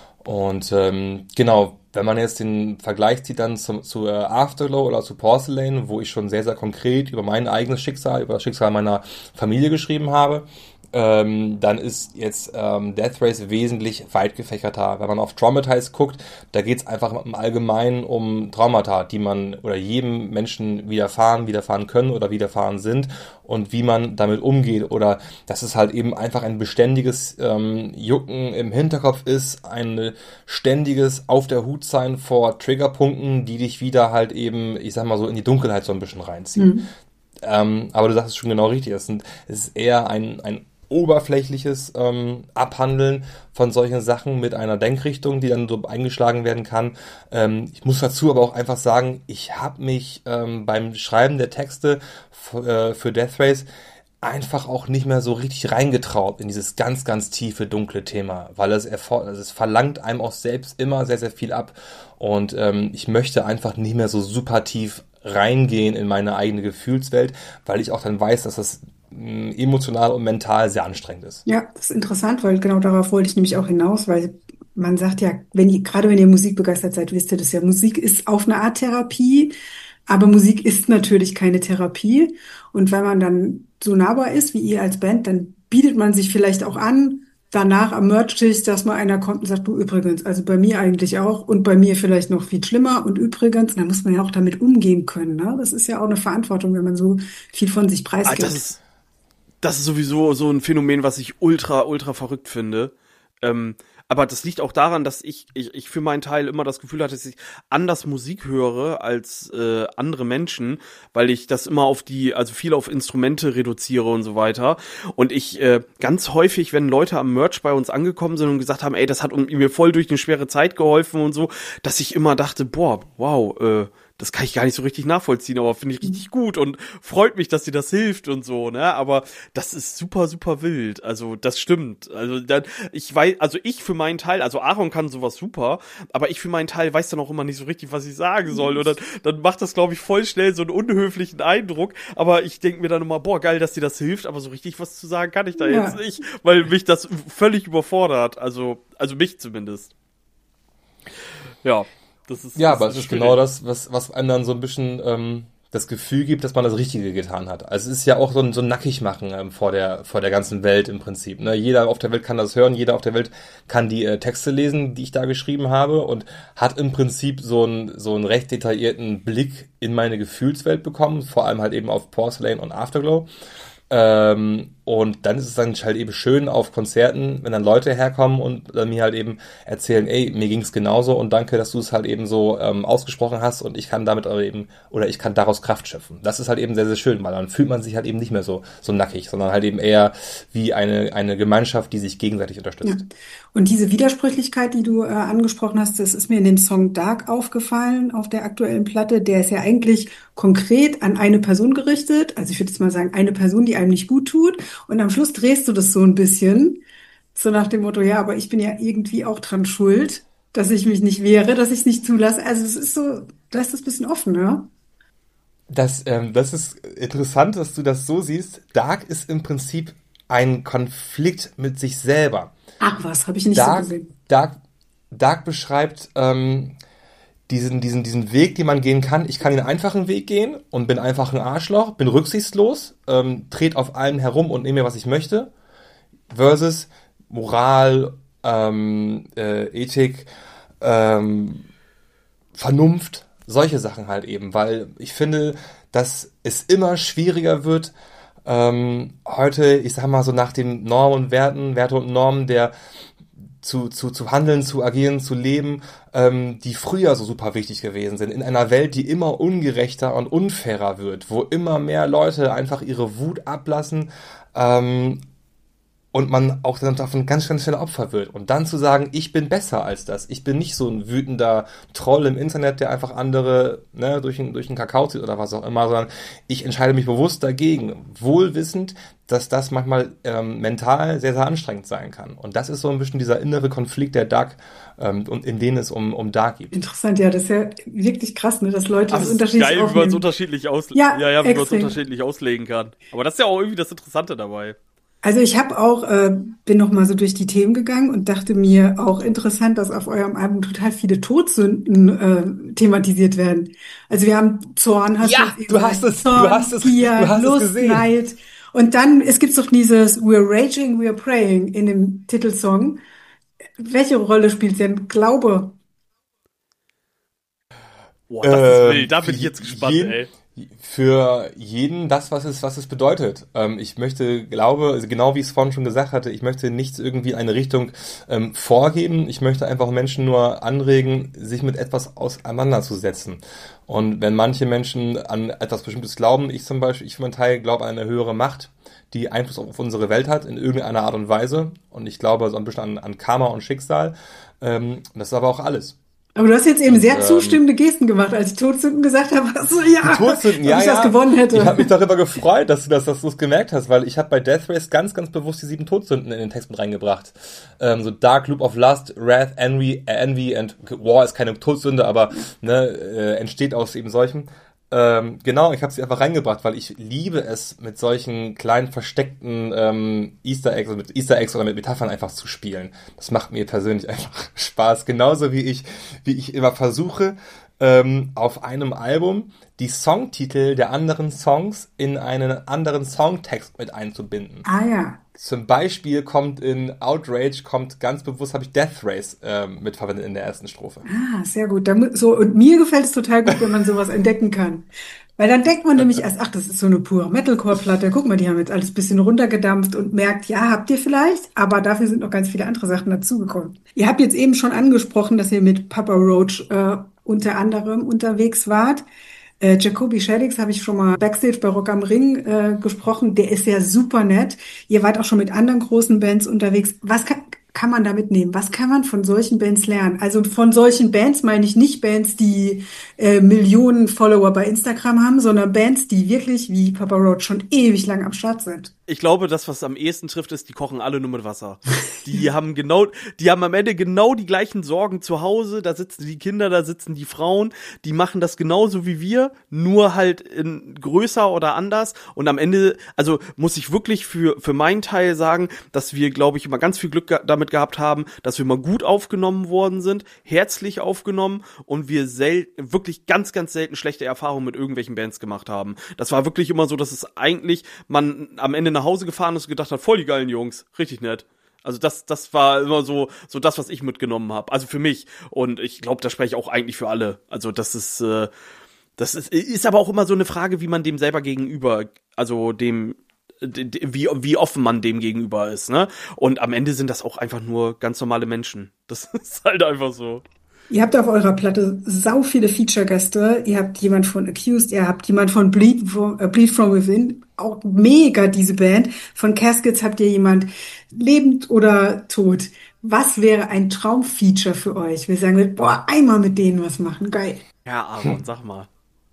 Und ähm, genau, wenn man jetzt den Vergleich zieht dann zu, zu äh, Afterglow oder zu Porcelain, wo ich schon sehr, sehr konkret über mein eigenes Schicksal, über das Schicksal meiner Familie geschrieben habe, ähm, dann ist jetzt ähm, Death Race wesentlich weit gefächerter. Wenn man auf Traumatize guckt, da geht es einfach im Allgemeinen um Traumata, die man oder jedem Menschen widerfahren, widerfahren können oder widerfahren sind und wie man damit umgeht oder dass es halt eben einfach ein beständiges ähm, Jucken im Hinterkopf ist, ein ständiges Auf der Hut sein vor Triggerpunkten, die dich wieder halt eben, ich sag mal so, in die Dunkelheit so ein bisschen reinziehen. Mhm. Ähm, aber du sagst es schon genau richtig, es, sind, es ist eher ein, ein oberflächliches ähm, Abhandeln von solchen Sachen mit einer Denkrichtung, die dann so eingeschlagen werden kann. Ähm, ich muss dazu aber auch einfach sagen, ich habe mich ähm, beim Schreiben der Texte f- äh, für Death Race einfach auch nicht mehr so richtig reingetraut in dieses ganz, ganz tiefe, dunkle Thema, weil es, erfor- also es verlangt einem auch selbst immer sehr, sehr viel ab und ähm, ich möchte einfach nicht mehr so super tief reingehen in meine eigene Gefühlswelt, weil ich auch dann weiß, dass das mh, emotional und mental sehr anstrengend ist. Ja, das ist interessant, weil genau darauf wollte ich nämlich auch hinaus, weil man sagt ja, wenn ihr, gerade wenn ihr musikbegeistert seid, wisst ihr das ja, Musik ist auf eine Art Therapie, aber Musik ist natürlich keine Therapie. Und wenn man dann so nahbar ist wie ihr als Band, dann bietet man sich vielleicht auch an, danach am Merch-Tisch, dass mal einer kommt und sagt, du übrigens, also bei mir eigentlich auch und bei mir vielleicht noch viel schlimmer und übrigens, da muss man ja auch damit umgehen können, ne? Das ist ja auch eine Verantwortung, wenn man so viel von sich Ah, das preisgibt. ist das ist sowieso so ein Phänomen, was ich ultra, ultra verrückt finde. Ähm, aber das liegt auch daran, dass ich, ich, ich für meinen Teil immer das Gefühl hatte, dass ich anders Musik höre als äh, andere Menschen, weil ich das immer auf die, also viel auf Instrumente reduziere und so weiter. Und ich äh, ganz häufig, wenn Leute am Merch bei uns angekommen sind und gesagt haben, ey, das hat mir voll durch eine schwere Zeit geholfen und so, dass ich immer dachte, boah, wow, äh, das kann ich gar nicht so richtig nachvollziehen, aber finde ich richtig gut und freut mich, dass dir das hilft und so, ne? Aber das ist super, super wild. Also, das stimmt. Also, dann, ich weiß, also ich für meinen Teil, also Aaron kann sowas super, aber ich für meinen Teil weiß dann auch immer nicht so richtig, was ich sagen soll. Und dann, dann macht das, glaube ich, voll schnell so einen unhöflichen Eindruck. Aber ich denke mir dann immer, boah, geil, dass dir das hilft, aber so richtig was zu sagen kann ich da ja. jetzt nicht, weil mich das völlig überfordert. Also, also mich zumindest. Ja. Das ist, ja, das aber ist es ist schwierig. genau das, was, was einem dann so ein bisschen ähm, das Gefühl gibt, dass man das Richtige getan hat. Also es ist ja auch so ein, so ein Nackigmachen ähm, vor der, vor der ganzen Welt im Prinzip. Ne? Jeder auf der Welt kann das hören, jeder auf der Welt kann die äh, Texte lesen, die ich da geschrieben habe und hat im Prinzip so einen, so einen recht detaillierten Blick in meine Gefühlswelt bekommen, vor allem halt eben auf Porcelain und Afterglow. Ähm, und dann ist es dann halt eben schön auf Konzerten, wenn dann Leute herkommen und dann mir halt eben erzählen, ey, mir ging's genauso und danke, dass du es halt eben so ähm, ausgesprochen hast und ich kann damit aber eben, oder ich kann daraus Kraft schöpfen. Das ist halt eben sehr, sehr schön, weil dann fühlt man sich halt eben nicht mehr so, so nackig, sondern halt eben eher wie eine, eine Gemeinschaft, die sich gegenseitig unterstützt. Ja. Und diese Widersprüchlichkeit, die du äh, angesprochen hast, das ist mir in dem Song Dark aufgefallen auf der aktuellen Platte. Der ist ja eigentlich konkret an eine Person gerichtet. Also ich würde jetzt mal sagen, eine Person, die einem nicht gut tut. Und am Schluss drehst du das so ein bisschen, so nach dem Motto, ja, aber ich bin ja irgendwie auch dran schuld, dass ich mich nicht wehre, dass ich es nicht zulasse. Also es ist so, da ist das ein bisschen offen, ja? Das, ähm, das ist interessant, dass du das so siehst. Dark ist im Prinzip ein Konflikt mit sich selber. Ach was, habe ich nicht so Dark, gesehen. Dark, Dark beschreibt ähm, diesen, diesen, diesen Weg, den man gehen kann. Ich kann den einfachen Weg gehen und bin einfach ein Arschloch, bin rücksichtslos, ähm, trete auf allem herum und nehme mir, was ich möchte. Versus Moral, ähm, äh, Ethik, ähm, Vernunft, solche Sachen halt eben. Weil ich finde, dass es immer schwieriger wird, ähm, heute, ich sag mal so nach den Normen und Werten, Werte und Normen der zu, zu, zu handeln, zu agieren, zu leben, ähm, die früher so super wichtig gewesen sind. In einer Welt, die immer ungerechter und unfairer wird, wo immer mehr Leute einfach ihre Wut ablassen, ähm, und man auch dann davon ganz, ganz schnell Opfer wird. Und dann zu sagen, ich bin besser als das. Ich bin nicht so ein wütender Troll im Internet, der einfach andere ne, durch den, durch den Kakao zieht oder was auch immer, sondern ich entscheide mich bewusst dagegen, wohlwissend, dass das manchmal ähm, mental sehr, sehr anstrengend sein kann. Und das ist so ein bisschen dieser innere Konflikt der Dark, ähm, und in denen es um, um Dark geht. Interessant, ja, das ist ja wirklich krass, ne, dass Leute Aber das es ist unterschiedlich geil, wie man es aufnehmen. unterschiedlich aus Ja, ja, ja, wie man es extrem. unterschiedlich auslegen kann. Aber das ist ja auch irgendwie das Interessante dabei. Also ich habe auch, äh, bin noch mal so durch die Themen gegangen und dachte mir auch interessant, dass auf eurem Album total viele Todsünden äh, thematisiert werden. Also wir haben Zorn, hast du Ja, jetzt eben du hast gesagt, es, du Zorn, hast es, Gier, du hast es Lust, gesehen. Neid. Und dann, es gibt doch dieses We're Raging, We're Praying in dem Titelsong. Welche Rolle spielt denn Glaube? Boah, das ist Ähm, wild. Da für bin ich je- jetzt gespannt, jeden, ey. für jeden das, was es, was es bedeutet. Ähm, ich möchte, glaube, also genau wie ich es vorhin schon gesagt hatte, ich möchte nichts irgendwie in eine Richtung ähm, vorgeben. Ich möchte einfach Menschen nur anregen, sich mit etwas auseinanderzusetzen. Und wenn manche Menschen an etwas Bestimmtes glauben, ich zum Beispiel, ich für meinen Teil glaube an eine höhere Macht, die Einfluss auf unsere Welt hat, in irgendeiner Art und Weise. Und ich glaube so ein bisschen an, an Karma und Schicksal. Ähm, das ist aber auch alles. Aber du hast jetzt eben Und sehr ähm, zustimmende Gesten gemacht, als ich Todsünden gesagt habe. Also ja, Todsünden, ob ja, ich das ja. gewonnen hätte. Ich habe mich darüber gefreut, dass du das, dass du es gemerkt hast, weil ich habe bei Death Race ganz, ganz bewusst die sieben Todsünden in den Text mit reingebracht. Ähm, so Dark Loop of Lust, Wrath, Envy, äh, Envy and War ist keine Todsünde, aber ne, äh, entsteht aus eben solchen. Ähm, genau, ich habe sie einfach reingebracht, weil ich liebe es, mit solchen kleinen versteckten ähm, Easter Eggs, also mit Easter Eggs oder mit Metaphern einfach zu spielen. Das macht mir persönlich einfach Spaß, genauso wie ich, wie ich immer versuche, ähm, auf einem Album die Songtitel der anderen Songs in einen anderen Songtext mit einzubinden. Ah ja. Zum Beispiel kommt in Outrage, kommt ganz bewusst, habe ich Death Race ähm, mitverwendet in der ersten Strophe. Ah, sehr gut. Da, mu- so, und mir gefällt es total gut, wenn man sowas entdecken kann. Weil dann denkt man nämlich erst, ach, das ist so eine pure Metalcore-Platte. Guck mal, die haben jetzt alles ein bisschen runtergedampft und merkt, ja, habt ihr vielleicht, aber dafür sind noch ganz viele andere Sachen dazugekommen. Ihr habt jetzt eben schon angesprochen, dass ihr mit Papa Roach äh, unter anderem unterwegs wart. Äh, Jacoby Shaddix habe ich schon mal Backstage bei Rock am Ring äh, gesprochen. Der ist ja super nett. Ihr wart auch schon mit anderen großen Bands unterwegs. Was kann, kann man da mitnehmen? Was kann man von solchen Bands lernen? Also von solchen Bands meine ich nicht Bands, die äh, Millionen Follower bei Instagram haben, sondern Bands, die wirklich wie Papa Roach schon ewig lang am Start sind. Ich glaube, das, was am ehesten trifft, ist, die kochen alle nur mit Wasser. Die haben genau, die haben am Ende genau die gleichen Sorgen zu Hause. Da sitzen die Kinder, da sitzen die Frauen. Die machen das genauso wie wir, nur halt in größer oder anders. Und am Ende, also muss ich wirklich für für meinen Teil sagen, dass wir, glaube ich, immer ganz viel Glück ge- damit gehabt haben, dass wir mal gut aufgenommen worden sind, herzlich aufgenommen und wir sel- wirklich ganz, ganz selten schlechte Erfahrungen mit irgendwelchen Bands gemacht haben. Das war wirklich immer so, dass es eigentlich man am Ende nach Hause gefahren ist und gedacht hat, voll die geilen Jungs, richtig nett. Also das das war immer so so das, was ich mitgenommen habe. Also für mich. Und ich glaube, da spreche ich auch eigentlich für alle. Also das ist äh, das ist ist aber auch immer so eine Frage, wie man dem selber gegenüber, also dem d- d- wie wie offen man dem gegenüber ist, ne? Und am Ende sind das auch einfach nur ganz normale Menschen. Das ist halt einfach so. Ihr habt auf eurer Platte sau viele Feature-Gäste. Ihr habt jemand von Accused, ihr habt jemand von Bleed from, äh, Bleed from Within. Auch mega, diese Band. Von Caskets habt ihr jemand lebend oder tot. Was wäre ein Traumfeature für euch? Wir sagen, boah, einmal mit denen was machen. Geil. Ja, Aaron, sag mal.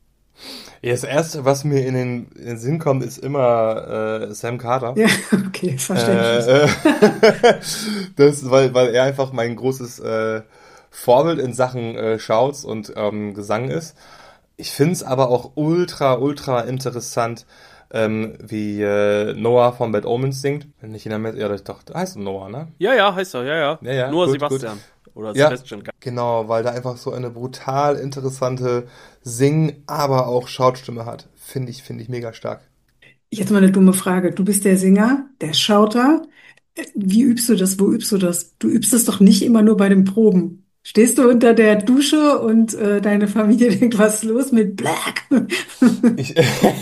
Ja, das Erste, was mir in den, in den Sinn kommt, ist immer äh, Sam Carter. Ja, okay, ist verständlich. Äh, äh, das, weil, weil er einfach mein großes äh, Vorbild in Sachen äh, Shouts und ähm, Gesang ist. Ich finde es aber auch ultra, ultra interessant, ähm, wie äh, Noah von Bad Omens singt. Wenn nicht jeder mit, ja, doch, der heißt Noah, ne? Ja, ja, heißt er, ja, ja. Ja, ja, Nur gut, Sebastian. Oder Ja, Sebastian. genau, weil der einfach so eine brutal interessante Sing-, aber auch Schautstimme hat. Finde ich, finde ich mega stark. Jetzt mal eine dumme Frage. Du bist der Sänger, der Schauter. Äh, Wie übst du das? Wo übst du das? Du übst es doch nicht immer nur bei den Proben. Stehst du unter der Dusche und äh, deine Familie denkt, was ist los mit Black? Ich,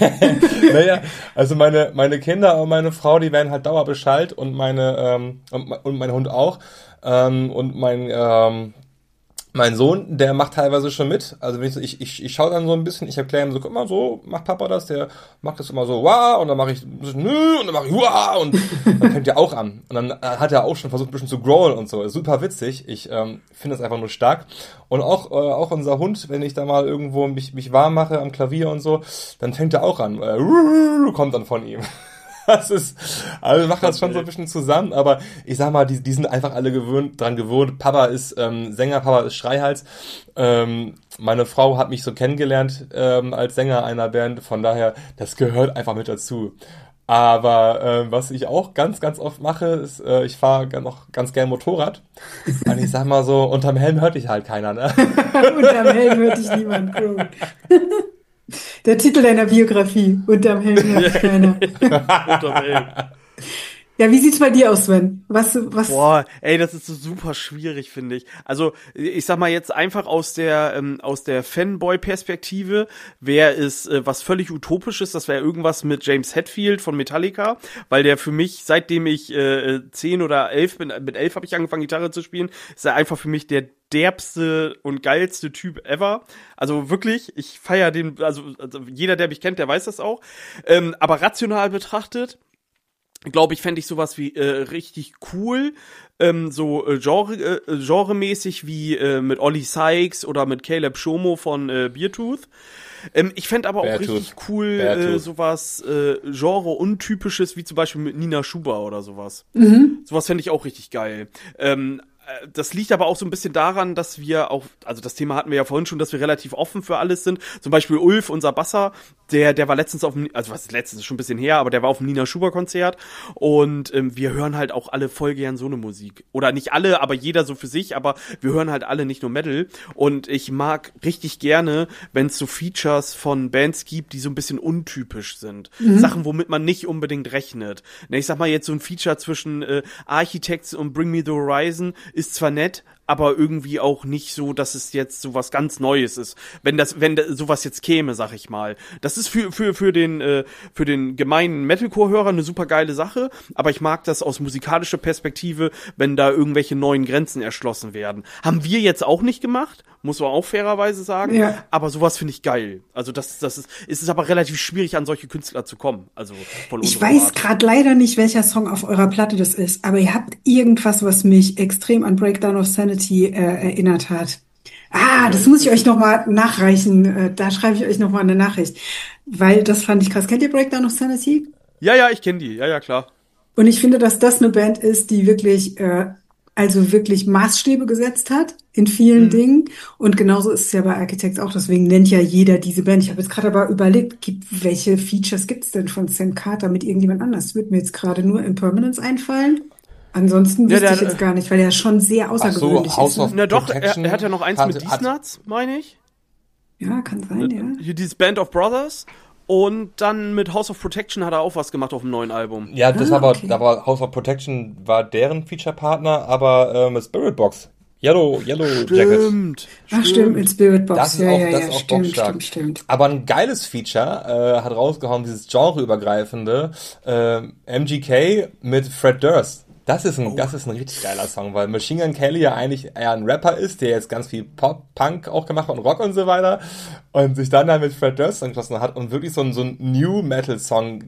naja, also meine, meine Kinder und meine Frau, die werden halt Dauerbescheid und meine, ähm, und, me- und mein Hund auch. Ähm, und mein, ähm, mein Sohn, der macht teilweise schon mit. Also wenn ich, so- ich, ich, ich schaue dann so ein bisschen, ich erkläre ihm so, guck mal, so macht Papa das, der macht das immer so, wow, und dann mache ich so, nö, und dann mache ich, wow, und dann fängt er auch an. Und dann äh, hat er auch schon versucht, ein bisschen zu growlen und so. Ist super witzig. Ich ähm, finde das einfach nur stark. Und auch, äh, auch unser Hund, wenn ich da mal irgendwo mich, mich warm mache am Klavier und so, dann fängt er auch an. Äh, kommt dann von ihm. Das ist, also wir machen das schon so ein bisschen zusammen, aber ich sag mal, die, die sind einfach alle gewöhnt, dran gewohnt. Papa ist ähm, Sänger, Papa ist Schreihals. Ähm, meine Frau hat mich so kennengelernt ähm, als Sänger einer Band, von daher, das gehört einfach mit dazu. Aber ähm, was ich auch ganz, ganz oft mache, ist, äh, ich fahre noch ganz gern Motorrad. Und ich sag mal so, unterm Helm hört dich halt keiner, ne? Unterm Helm hört dich niemand. Gut. Der Titel deiner Biografie. Unterm Helm hört dich keiner. Unterm Helm. Ja, wie sieht's bei dir aus, Sven? Was, was? Boah, ey, das ist so super schwierig, finde ich. Also, ich sag mal jetzt einfach aus der ähm, aus der Fanboy-Perspektive wäre es äh, was völlig Utopisches, das wäre irgendwas mit James Hetfield von Metallica, weil der für mich, seitdem ich äh, zehn oder elf bin, mit elf habe ich angefangen, Gitarre zu spielen, ist er einfach für mich der derbste und geilste Typ ever. Also wirklich, ich feier den, also, also jeder, der mich kennt, der weiß das auch. Ähm, aber rational betrachtet, glaube ich, fände ich sowas wie äh, richtig cool, ähm, so äh, Genre, äh, genremäßig wie äh, mit Ollie Sykes oder mit Caleb Shomo von äh, Beartooth. Ähm, ich fände aber auch Beartooth. richtig cool äh, Beartooth. sowas äh, Genre-Untypisches wie zum Beispiel mit Nina Schuber oder sowas. Sowas fände ich auch richtig geil. Ähm, das liegt aber auch so ein bisschen daran, dass wir auch, also das Thema hatten wir ja vorhin schon, dass wir relativ offen für alles sind. Zum Beispiel Ulf, unser Basser, der, der war letztens auf dem, also was ist letztens, ist schon ein bisschen her, aber der war auf dem Nina Schuber Konzert und ähm, wir hören halt auch alle voll gern so eine Musik. Oder nicht alle, aber jeder so für sich, aber wir hören halt alle nicht nur Metal. Und ich mag richtig gerne, wenn es so Features von Bands gibt, die so ein bisschen untypisch sind. Mhm. Sachen, womit man nicht unbedingt rechnet. Ne, ich sag mal jetzt so ein Feature zwischen äh, Architects und Bring Me the Horizon ist zwar nett, aber irgendwie auch nicht so, dass es jetzt so was ganz Neues ist. Wenn das, wenn da, sowas jetzt käme, sag ich mal. Das ist für, für, für den, äh, für den gemeinen Metalcore-Hörer eine super geile Sache, aber ich mag das aus musikalischer Perspektive, wenn da irgendwelche neuen Grenzen erschlossen werden. Haben wir jetzt auch nicht gemacht, muss man auch fairerweise sagen, ja. aber sowas finde ich geil. Also das, das ist, es ist aber relativ schwierig, an solche Künstler zu kommen. Also von Ich weiß Art. gerade leider nicht, welcher Song auf eurer Platte das ist, aber ihr habt irgendwas, was mich extrem an Breakdown of Sanity äh, erinnert hat. Ah, das muss ich euch nochmal nachreichen. Äh, da schreibe ich euch nochmal eine Nachricht. Weil das fand ich krass. Kennt ihr Breakdown of Sanity? Ja, ja, ich kenne die. Ja, ja, klar. Und ich finde, dass das eine Band ist, die wirklich, äh, also wirklich Maßstäbe gesetzt hat in vielen mhm. Dingen. Und genauso ist es ja bei Architects auch. Deswegen nennt ja jeder diese Band. Ich habe jetzt gerade aber überlegt, gibt, welche Features gibt es denn von Sam Carter mit irgendjemand anders? Wird mir jetzt gerade nur Impermanence einfallen. Ansonsten wüsste ja, ich jetzt gar nicht, weil er schon sehr außergewöhnlich so, House ist. Of Na doch, er, er hat ja noch eins hat, mit Diesnuts, meine ich. Ja, kann sein, ja. Hier dieses Band of Brothers. Und dann mit House of Protection hat er auch was gemacht auf dem neuen Album. Ja, das ah, war aber, okay. da war House of Protection war deren Feature-Partner, aber äh, mit Spiritbox. Yellow, Yellow stimmt, Jacket. Stimmt. Ach, stimmt, mit Spiritbox. Das ist ja, auch, ja, das ja, ist auch stimmt, bockstark. stimmt, stimmt. Aber ein geiles Feature äh, hat rausgehauen, dieses genreübergreifende äh, M G K mit Fred Durst. Das ist ein, oh. das ist ein richtig geiler Song, weil Machine Gun Kelly ja eigentlich eher ein Rapper ist, der jetzt ganz viel Pop, Punk auch gemacht hat und Rock und so weiter und sich dann dann mit Fred Durst angeschlossen hat und wirklich so ein, so ein New Metal Song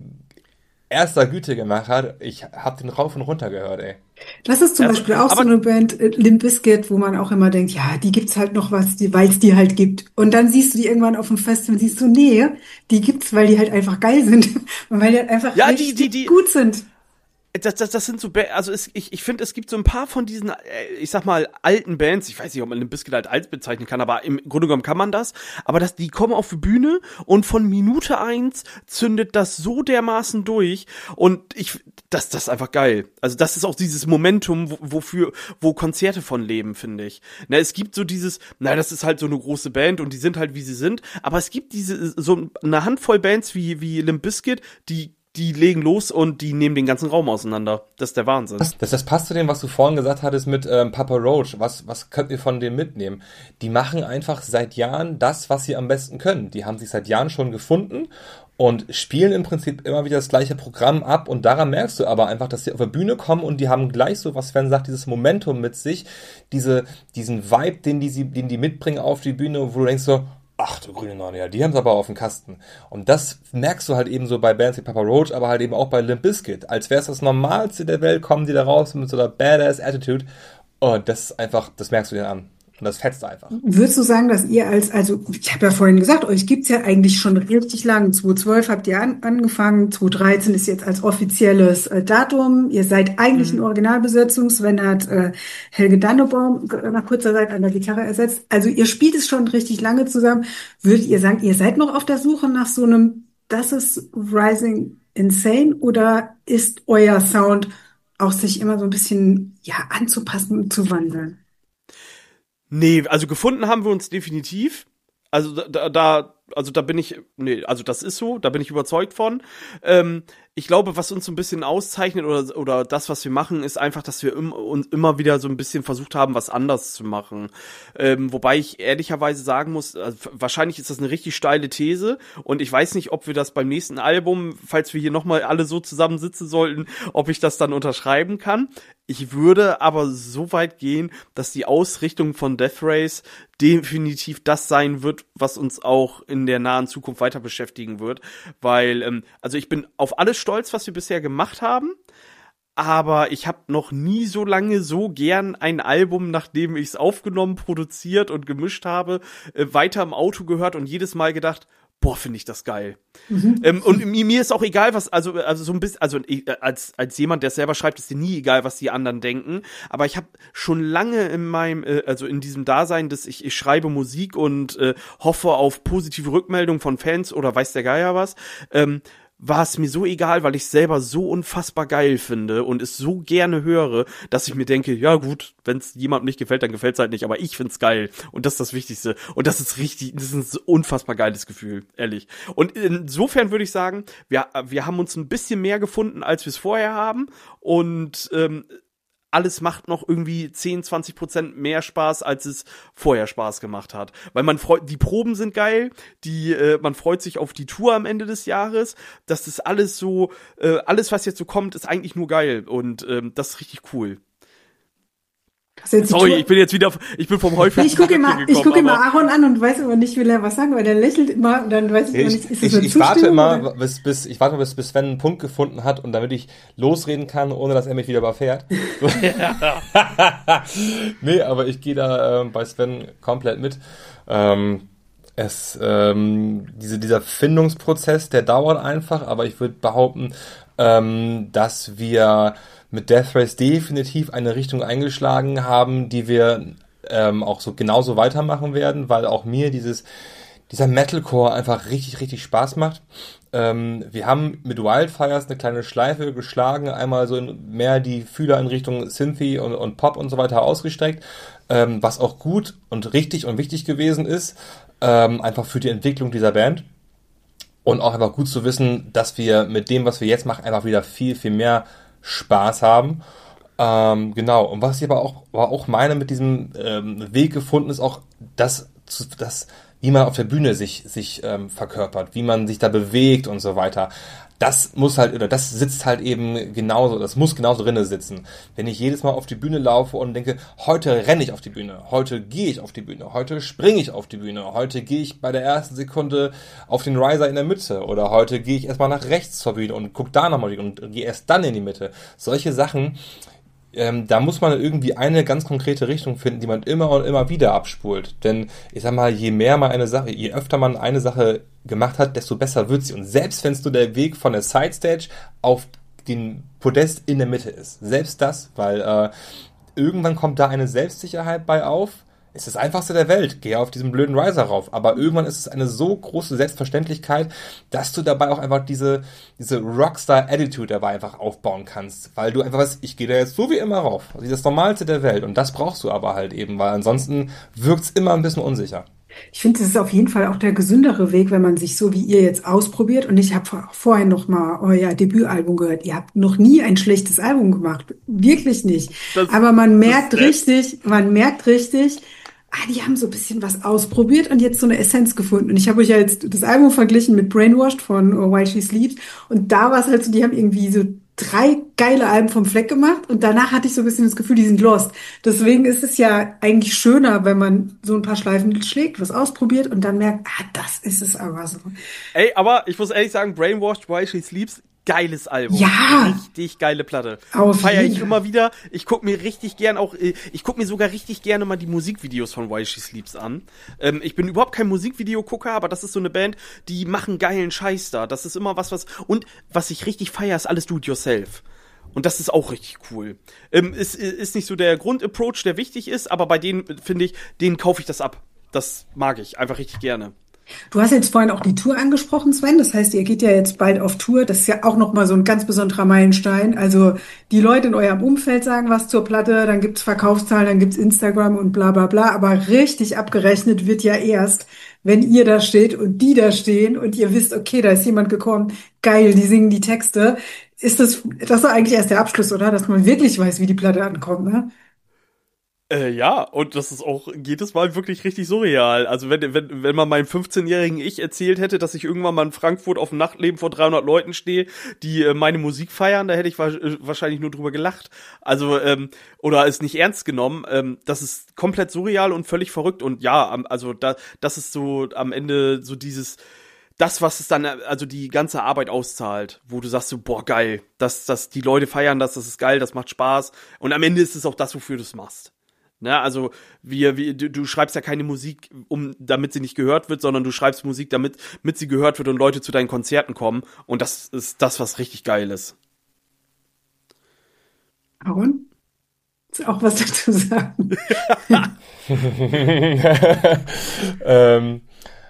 erster Güte gemacht hat. Ich hab den rauf und runter gehört, ey. Das ist zum also, Beispiel auch so eine Band, äh, Limp Bizkit, wo man auch immer denkt, ja, die gibt's halt noch was, weil es die halt gibt. Und dann siehst du die irgendwann auf dem Festival und siehst du, nee, die gibt's, weil die halt einfach geil sind und weil die halt einfach ja, richtig die, die, die, gut sind. Das, das, das sind so, ba- also es, ich, ich finde, es gibt so ein paar von diesen, ich sag mal, alten Bands, ich weiß nicht, ob man Limp Bizkit als alt bezeichnen kann, aber im Grunde genommen kann man das, aber das, die kommen auf die Bühne und von Minute eins zündet das so dermaßen durch und ich, das, das ist einfach geil. Also das ist auch dieses Momentum, wo, wofür, wo Konzerte von leben, finde ich. Na, es gibt so dieses, na, das ist halt so eine große Band und die sind halt, wie sie sind, aber es gibt diese, so eine Handvoll Bands wie, wie Limp Bizkit, die die legen los und die nehmen den ganzen Raum auseinander. Das ist der Wahnsinn. Das, das, das passt zu dem, was du vorhin gesagt hattest mit ähm, Papa Roach. Was, was könnt ihr von dem mitnehmen? Die machen einfach seit Jahren das, was sie am besten können. Die haben sich seit Jahren schon gefunden und spielen im Prinzip immer wieder das gleiche Programm ab. Und daran merkst du aber einfach, dass sie auf der Bühne kommen und die haben gleich so, was Sven sagt, dieses Momentum mit sich, diese, diesen Vibe, den die, sie, den die mitbringen auf die Bühne, wo du denkst so, ach du grüne Neune, ja, die haben es aber auf dem Kasten. Und das merkst du halt eben so bei Bands wie Papa Roach, aber halt eben auch bei Limp Bizkit. Als wäre es das Normalste der Welt, kommen die da raus mit so einer Badass Attitude. Und das ist einfach, das merkst du dir an. Und das fetzt einfach. Würdest du sagen, dass ihr als, also ich habe ja vorhin gesagt, euch gibt's ja eigentlich schon richtig lang. zweitausendzwölf habt ihr an, angefangen, zweitausenddreizehn ist jetzt als offizielles äh, Datum. Ihr seid eigentlich mhm. in Originalbesetzung. Sven hat äh, Helge Dannebaum nach kurzer Zeit an der Gitarre ersetzt. Also ihr spielt es schon richtig lange zusammen. Würdet ihr sagen, ihr seid noch auf der Suche nach so einem, das ist Rising Insane, oder ist euer Sound auch sich immer so ein bisschen ja anzupassen und zu wandeln? Nee, also gefunden haben wir uns definitiv. Also da, da, also da bin ich, nee, also das ist so, da bin ich überzeugt von. Ähm, ich glaube, was uns so ein bisschen auszeichnet oder oder das, was wir machen, ist einfach, dass wir im, uns immer wieder so ein bisschen versucht haben, was anders zu machen. Ähm, wobei ich ehrlicherweise sagen muss, also wahrscheinlich ist das eine richtig steile These und ich weiß nicht, ob wir das beim nächsten Album, falls wir hier nochmal alle so zusammensitzen sollten, ob ich das dann unterschreiben kann. Ich würde aber so weit gehen, dass die Ausrichtung von Death Race definitiv das sein wird, was uns auch in der nahen Zukunft weiter beschäftigen wird, weil, ähm, also ich bin auf alles stolz, was wir bisher gemacht haben, aber ich habe noch nie so lange so gern ein Album, nachdem ich es aufgenommen, produziert und gemischt habe, äh, weiter im Auto gehört und jedes Mal gedacht, boah, finde ich das geil. Mhm. Ähm, und mir, mir ist auch egal, was, also, also so ein bisschen, also ich, als, als jemand, der es selber schreibt, ist dir nie egal, was die anderen denken. Aber ich habe schon lange in meinem, äh, also in diesem Dasein, dass ich, ich schreibe Musik und äh, hoffe auf positive Rückmeldungen von Fans oder weiß der Geier was, ähm, war es mir so egal, weil ich es selber so unfassbar geil finde und es so gerne höre, dass ich mir denke, ja gut, wenn es jemandem nicht gefällt, dann gefällt es halt nicht, aber ich find's geil und das ist das Wichtigste und das ist richtig, das ist ein so unfassbar geiles Gefühl, ehrlich. Und insofern würde ich sagen, wir, wir haben uns ein bisschen mehr gefunden, als wir es vorher haben und ähm, alles macht noch irgendwie zehn, zwanzig Prozent mehr Spaß, als es vorher Spaß gemacht hat. Weil man freut, die Proben sind geil, die, äh, man freut sich auf die Tour am Ende des Jahres. Das ist alles so, äh, alles, was jetzt so kommt, ist eigentlich nur geil. Und ähm, das ist richtig cool. Sorry, ich bin jetzt wieder, ich bin vom Häufig. Ich gucke immer, ich gucke immer Aaron an und weiß immer nicht, will er was sagen, weil der lächelt immer und dann weiß ich immer nicht, ist es eine Ich, ich warte immer, bis, bis, ich warte bis, bis Sven einen Punkt gefunden hat und damit ich losreden kann, ohne dass er mich wieder überfährt. Nee, aber ich gehe da äh, bei Sven komplett mit. Ähm, es, ähm, diese, dieser Findungsprozess, der dauert einfach, aber ich würde behaupten, ähm, dass wir mit Death Race definitiv eine Richtung eingeschlagen haben, die wir ähm, auch so genauso weitermachen werden, weil auch mir dieses dieser Metalcore einfach richtig, richtig Spaß macht. Ähm, wir haben mit Wildfires eine kleine Schleife geschlagen, einmal so in mehr die Fühler in Richtung Synthy und, und Pop und so weiter ausgestreckt, ähm, was auch gut und richtig und wichtig gewesen ist, ähm, einfach für die Entwicklung dieser Band. Und auch einfach gut zu wissen, dass wir mit dem, was wir jetzt machen, einfach wieder viel, viel mehr Spaß haben. Ähm, genau. Und was ich aber auch, aber auch meine mit diesem ähm, Weg gefunden ist, auch das, das, wie man auf der Bühne sich, sich ähm, verkörpert, wie man sich da bewegt und so weiter. Das muss halt, oder das sitzt halt eben genauso, das muss genauso drinne sitzen. Wenn ich jedes Mal auf die Bühne laufe und denke, heute renne ich auf die Bühne, heute gehe ich auf die Bühne, heute springe ich auf die Bühne, heute gehe ich bei der ersten Sekunde auf den Riser in der Mitte oder heute gehe ich erstmal nach rechts zur Bühne und gucke da nochmal und gehe erst dann in die Mitte. Solche Sachen, ähm, da muss man irgendwie eine ganz konkrete Richtung finden, die man immer und immer wieder abspult. Denn ich sag mal, je mehr man eine Sache, je öfter man eine Sache gemacht hat, desto besser wird sie. Und selbst wenn es nur der Weg von der Sidestage auf den Podest in der Mitte ist, selbst das, weil äh, irgendwann kommt da eine Selbstsicherheit bei auf. Es ist das Einfachste der Welt, geh auf diesen blöden Riser rauf. Aber irgendwann ist es eine so große Selbstverständlichkeit, dass du dabei auch einfach diese diese Rockstar-Attitude dabei einfach aufbauen kannst. Weil du einfach weißt, ich gehe da jetzt so wie immer rauf. Also das Normalste der Welt. Und das brauchst du aber halt eben, weil ansonsten wirkt's immer ein bisschen unsicher. Ich finde, das ist auf jeden Fall auch der gesündere Weg, wenn man sich so wie ihr jetzt ausprobiert. Und ich habe vorhin noch mal euer Debütalbum gehört. Ihr habt noch nie ein schlechtes Album gemacht. Wirklich nicht. Das, Aber man merkt richtig, man merkt richtig, ah, die haben so ein bisschen was ausprobiert und jetzt so eine Essenz gefunden. Und ich habe euch ja jetzt das Album verglichen mit Brainwashed von While She Sleeps. Und da war es halt so, die haben irgendwie so drei geile Alben vom Fleck gemacht und danach hatte ich so ein bisschen das Gefühl, die sind lost. Deswegen ist es ja eigentlich schöner, wenn man so ein paar Schleifen schlägt, was ausprobiert und dann merkt, ah, das ist es aber so. Ey, aber ich muss ehrlich sagen, Brainwashed While She Sleeps, geiles Album. Ja! Richtig geile Platte. Feier ich immer wieder. Ich guck mir richtig gern auch, ich guck mir sogar richtig gerne mal die Musikvideos von While She Sleeps an. Ähm, ich bin überhaupt kein Musikvideogucker, aber das ist so eine Band, die machen geilen Scheiß da. Das ist immer was, was, und was ich richtig feier, ist alles do it yourself. Und das ist auch richtig cool. Ähm, ist, ist nicht so der Grundapproach, der wichtig ist, aber bei denen, finde ich, denen kaufe ich das ab. Das mag ich einfach richtig gerne. Du hast jetzt vorhin auch die Tour angesprochen, Sven. Das heißt, ihr geht ja jetzt bald auf Tour. Das ist ja auch nochmal so ein ganz besonderer Meilenstein. Also die Leute in eurem Umfeld sagen was zur Platte, dann gibt's Verkaufszahlen, dann gibt's Instagram und bla bla bla. Aber richtig abgerechnet wird ja erst, wenn ihr da steht und die da stehen und ihr wisst, okay, da ist jemand gekommen, geil, die singen die Texte. Ist das, das ist eigentlich erst der Abschluss, oder? Dass man wirklich weiß, wie die Platte ankommt, ne? Äh, ja, und das ist auch jedes Mal wirklich richtig surreal. Also wenn, wenn, wenn man meinem fünfzehnjährigen Ich erzählt hätte, dass ich irgendwann mal in Frankfurt auf dem Nachtleben vor dreihundert Leuten stehe, die äh, meine Musik feiern, da hätte ich wa- wahrscheinlich nur drüber gelacht. Also, ähm, oder es nicht ernst genommen. Ähm, das ist komplett surreal und völlig verrückt. Und ja, am, also da, das ist so am Ende so dieses, das, was es dann, also die ganze Arbeit auszahlt, wo du sagst so, boah, geil, das, das, die Leute feiern das, das ist geil, das macht Spaß. Und am Ende ist es auch das, wofür du es machst. Ne, also wir, wir du, du schreibst ja keine Musik, um damit sie nicht gehört wird, sondern du schreibst Musik, damit mit sie gehört wird und Leute zu deinen Konzerten kommen. Und das ist das, was richtig geil ist. Aaron? Ist auch was dazu sagen? ähm,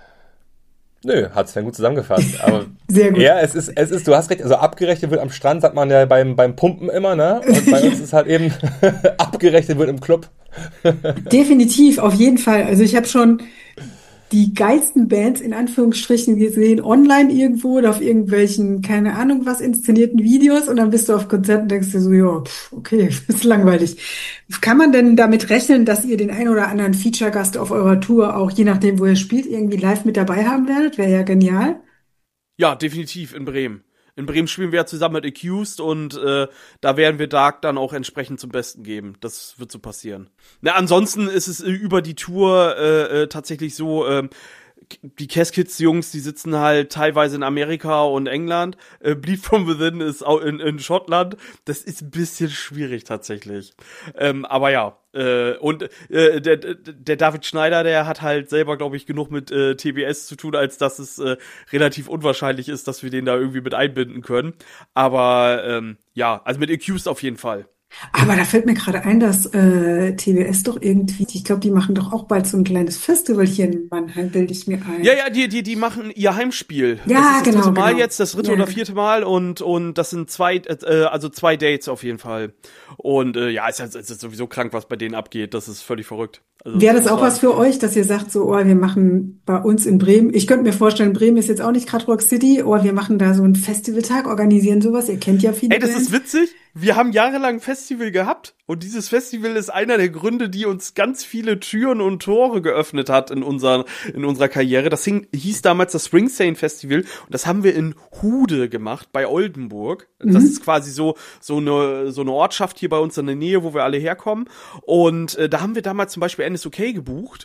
nö, hat Sven gut zusammengefasst. Aber Sehr gut. ja, es ist, es ist, du hast recht, also abgerechnet wird am Strand, sagt man ja beim, beim Pumpen immer, ne? Und bei uns ist halt eben abgerechnet wird im Club. Definitiv, auf jeden Fall. Also ich habe schon die geilsten Bands in Anführungsstrichen gesehen, online irgendwo oder auf irgendwelchen, keine Ahnung was, inszenierten Videos und dann bist du auf Konzerten und denkst dir so, ja, pff, okay, das ist langweilig. Kann man denn damit rechnen, dass ihr den ein oder anderen Feature-Gast auf eurer Tour auch, je nachdem, wo ihr spielt, irgendwie live mit dabei haben werdet? Wäre ja genial. Ja, definitiv in Bremen. In Bremen spielen wir ja zusammen mit Accused und äh, da werden wir Dark dann auch entsprechend zum Besten geben. Das wird so passieren. Na, ansonsten ist es äh, über die Tour äh, äh, tatsächlich so, äh, die Casskids-Jungs, die sitzen halt teilweise in Amerika und England. Äh, Bleed From Within ist auch in, in Schottland. Das ist ein bisschen schwierig tatsächlich. Ähm, aber ja, äh, und äh, der, der David Schneider, der hat halt selber, glaube ich, genug mit äh, T B S zu tun, als dass es äh, relativ unwahrscheinlich ist, dass wir den da irgendwie mit einbinden können. Aber ähm, ja, also mit Accused auf jeden Fall. Aber da fällt mir gerade ein, dass äh, T B S doch irgendwie, ich glaube, die machen doch auch bald so ein kleines Festival hier in Mannheim, bilde ich mir ein. Ja, ja, die, die, die machen ihr Heimspiel. Ja, das ist das genau, dritte Mal genau. jetzt, das dritte Ja. oder vierte Mal und und das sind zwei, äh, also zwei Dates auf jeden Fall. Und äh, ja, es ist, es ist sowieso krank, was bei denen abgeht. Das ist völlig verrückt. Also, Wäre das auch war- was für euch, dass ihr sagt, so, oh, wir machen bei uns in Bremen, ich könnte mir vorstellen, Bremen ist jetzt auch nicht gerade Rock City, oh, wir machen da so einen Festivaltag, organisieren sowas, ihr kennt ja viele Ey, das Bands. ist witzig. Wir haben jahrelang ein Festival gehabt und dieses Festival ist einer der Gründe, die uns ganz viele Türen und Tore geöffnet hat in unserer in unserer Karriere. Das hing, hieß damals das Springsteen Festival und das haben wir in Hude gemacht bei Oldenburg. Das ist quasi so so eine so eine Ortschaft hier bei uns in der Nähe, wo wir alle herkommen. Und äh, da haben wir damals zum Beispiel N S O K gebucht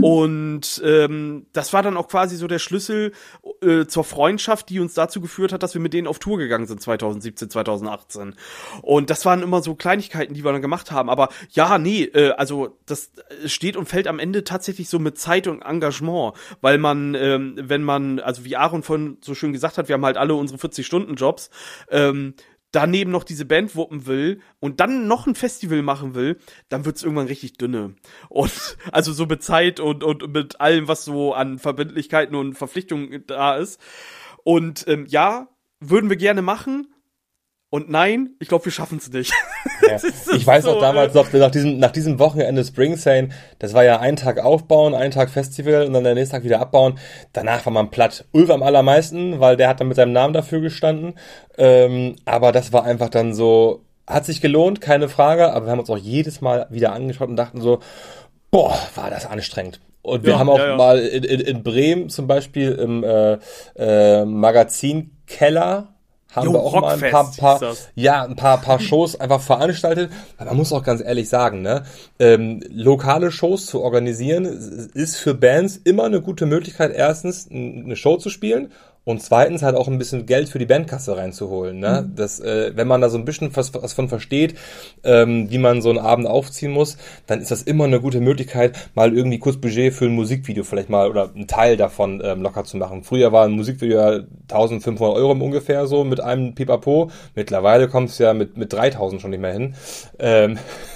und ähm, das war dann auch quasi so der Schlüssel äh, zur Freundschaft, die uns dazu geführt hat, dass wir mit denen auf Tour gegangen sind zwanzig siebzehn, zwanzig achtzehn. Und das waren immer so Kleinigkeiten, die wir dann gemacht haben. Aber ja, nee, äh, also das steht und fällt am Ende tatsächlich so mit Zeit und Engagement, weil man, ähm, wenn man, also wie Aaron vorhin so schön gesagt hat, wir haben halt alle unsere vierzig-Stunden-Jobs, ähm, daneben noch diese Band wuppen will und dann noch ein Festival machen will, dann wird's irgendwann richtig dünne. Und also so mit Zeit und, und mit allem, was so an Verbindlichkeiten und Verpflichtungen da ist. Und ähm, ja, würden wir gerne machen. Und nein, ich glaube, wir schaffen es nicht. Ja. Ich weiß noch so, damals, noch, nach diesem, nach diesem Wochenende Springsteen, das war ja ein Tag aufbauen, ein Tag Festival und dann der nächste Tag wieder abbauen. Danach war man platt. Ulf am allermeisten, weil der hat dann mit seinem Namen dafür gestanden. Ähm, aber das war einfach dann so, hat sich gelohnt, keine Frage, aber wir haben uns auch jedes Mal wieder angeschaut und dachten so, boah, war das anstrengend. Und wir Ja, haben auch ja, ja. mal in, in, in Bremen zum Beispiel im äh, äh, Magazinkeller haben Jo, wir auch mal ein paar, Rockfest paar hieß das. ja, ein paar, paar Shows einfach veranstaltet. Aber man muss auch ganz ehrlich sagen, ne, ähm, lokale Shows zu organisieren ist für Bands immer eine gute Möglichkeit, erstens eine Show zu spielen und zweitens halt auch ein bisschen Geld für die Bandkasse reinzuholen, ne. Mhm. Das, äh, wenn man da so ein bisschen was, was von versteht, ähm, wie man so einen Abend aufziehen muss, dann ist das immer eine gute Möglichkeit, mal irgendwie kurz Budget für ein Musikvideo vielleicht mal oder einen Teil davon ähm, locker zu machen. Früher war ein Musikvideo ja eintausendfünfhundert Euro ungefähr so mit einem Pipapo. Mittlerweile kommt es ja mit, mit dreitausend schon nicht mehr hin. Ähm,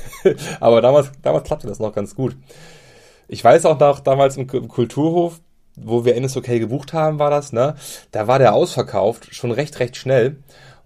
aber damals, damals klappte das noch ganz gut. Ich weiß auch noch, damals im K- im Kulturhof, wo wir N S O K gebucht haben, war das, ne? Da war der ausverkauft, schon recht, recht schnell.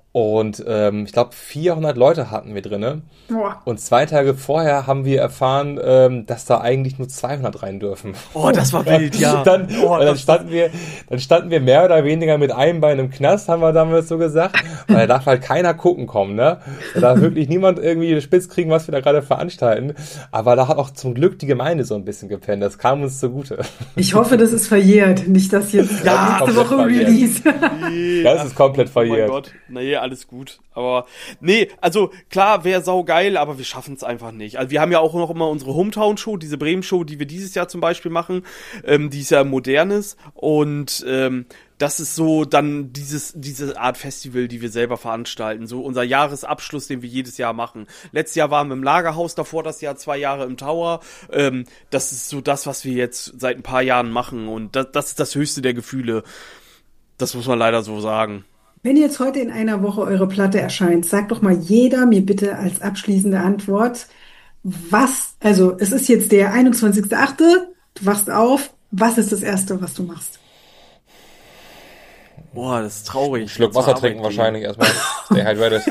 Und ähm, ich glaube, vierhundert Leute hatten wir drinne. Boah. Und zwei Tage vorher haben wir erfahren, ähm, dass da eigentlich nur zweihundert rein dürfen. Oh, das war wild, ja. Dann, Oh, und dann das- standen wir, dann standen wir mehr oder weniger mit einem Bein im Knast, haben wir damals so gesagt, weil da darf halt keiner gucken kommen, ne? Da darf wirklich niemand irgendwie spitz kriegen, was wir da gerade veranstalten. Aber da hat auch zum Glück die Gemeinde so ein bisschen gepennt. Das kam uns zugute. Ich hoffe, das ist verjährt, nicht dass jetzt Ja, nächste komplett Woche verjährt. Release. Nee, Das ist komplett Oh mein verjährt. Gott, nee, alles gut. Aber nee, also klar, wäre saugeil, aber wir schaffen es einfach nicht. Also wir haben ja auch noch immer unsere Hometown-Show, diese Bremen-Show, die wir dieses Jahr zum Beispiel machen, ähm, die ist ja modernes und ähm, das ist so dann dieses diese Art Festival, die wir selber veranstalten, so unser Jahresabschluss, den wir jedes Jahr machen. Letztes Jahr waren wir im Lagerhaus, davor das Jahr zwei Jahre im Tower. Ähm, das ist so das, was wir jetzt seit ein paar Jahren machen und das, das ist das höchste der Gefühle. Das muss man leider so sagen. Wenn jetzt heute in einer Woche eure Platte erscheint, sagt doch mal jeder mir bitte als abschließende Antwort, was, also es ist jetzt der einundzwanzigster achte, du wachst auf, was ist das Erste, was du machst? Boah, das ist traurig. Ein Schluck Wasser trinken wahrscheinlich erstmal. Stay hydrated.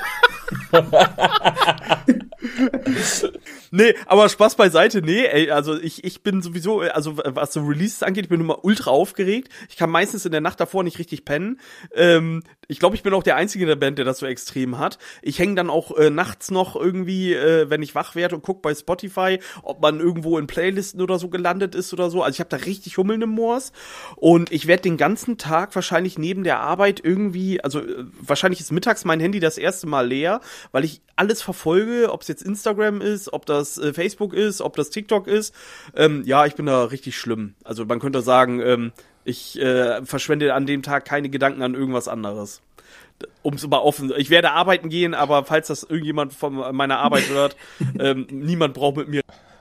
Nee, aber Spaß beiseite, nee, ey, also ich, ich bin sowieso, also was so Releases angeht, ich bin immer ultra aufgeregt. Ich kann meistens in der Nacht davor nicht richtig pennen. Ähm, ich glaube, ich bin auch der Einzige in der Band, der das so extrem hat. Ich hänge dann auch äh, nachts noch irgendwie, äh, wenn ich wach werde und guck bei Spotify, ob man irgendwo in Playlisten oder so gelandet ist oder so. Also ich habe da richtig Hummeln im Moors und ich werde den ganzen Tag wahrscheinlich neben der Arbeit irgendwie, also äh, wahrscheinlich ist mittags mein Handy das erste Mal leer, weil ich alles verfolge, ob es jetzt Instagram ist, ob das äh, Facebook ist, ob das TikTok ist. Ähm, ja, ich bin da richtig schlimm. Also man könnte sagen, ähm, ich äh, verschwende an dem Tag keine Gedanken an irgendwas anderes. Um es mal offen, ich werde arbeiten gehen, aber falls das irgendjemand von meiner Arbeit hört, ähm, niemand braucht mit mir.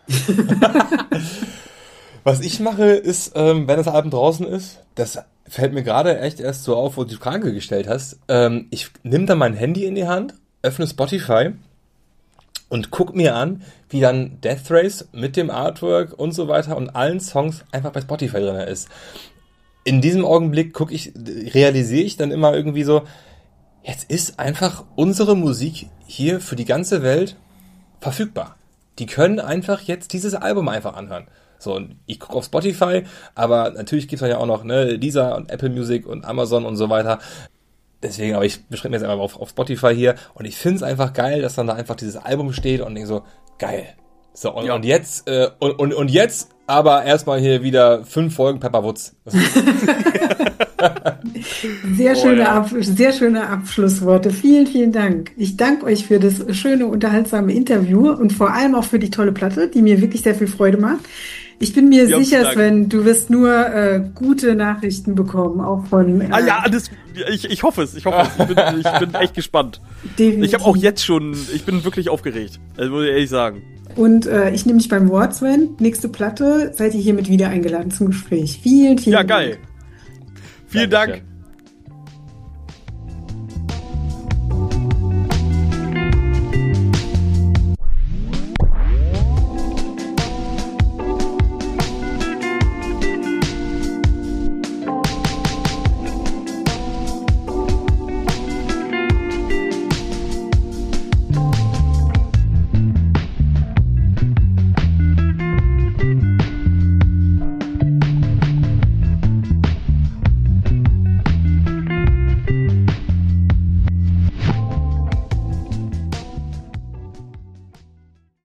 Was ich mache, ist, ähm, wenn das Album draußen ist, das fällt mir gerade echt erst so auf, wo du die Frage gestellt hast, ähm, ich nehme dann mein Handy in die Hand, öffne Spotify und guck mir an, wie dann Death Race mit dem Artwork und so weiter und allen Songs einfach bei Spotify drin ist. In diesem Augenblick guck ich, realisiere ich dann immer irgendwie so, jetzt ist einfach unsere Musik hier für die ganze Welt verfügbar. Die können einfach jetzt dieses Album einfach anhören. So, und ich gucke auf Spotify, aber natürlich gibt's ja auch noch, ne, Deezer und Apple Music und Amazon und so weiter. Deswegen, aber ich beschränke mich jetzt einfach auf, auf Spotify hier und ich finde es einfach geil, dass dann da einfach dieses Album steht und denke so, geil. So, und, ja. und jetzt, äh, und, und, und jetzt aber erstmal hier wieder fünf Folgen Pepper Woods. Sehr oh, schöne, ja. Ab, sehr schöne Abschlussworte. Vielen, vielen Dank. Ich danke euch für das schöne, unterhaltsame Interview und vor allem auch für die tolle Platte, die mir wirklich sehr viel Freude macht. Ich bin mir ja, sicher, Sven, du wirst nur äh, gute Nachrichten bekommen, auch von... Äh, ah ja, alles, ich, ich hoffe es, ich hoffe es. Ich bin, ich bin echt gespannt. Definitiv. Ich habe auch jetzt schon, ich bin wirklich aufgeregt, also muss ich ehrlich sagen. Und äh, ich nehme mich beim Wort, Sven. Nächste Platte seid ihr hiermit wieder eingeladen zum Gespräch. Vielen, vielen ja, Dank. Ja, geil. Vielen Dankeschön. Dank.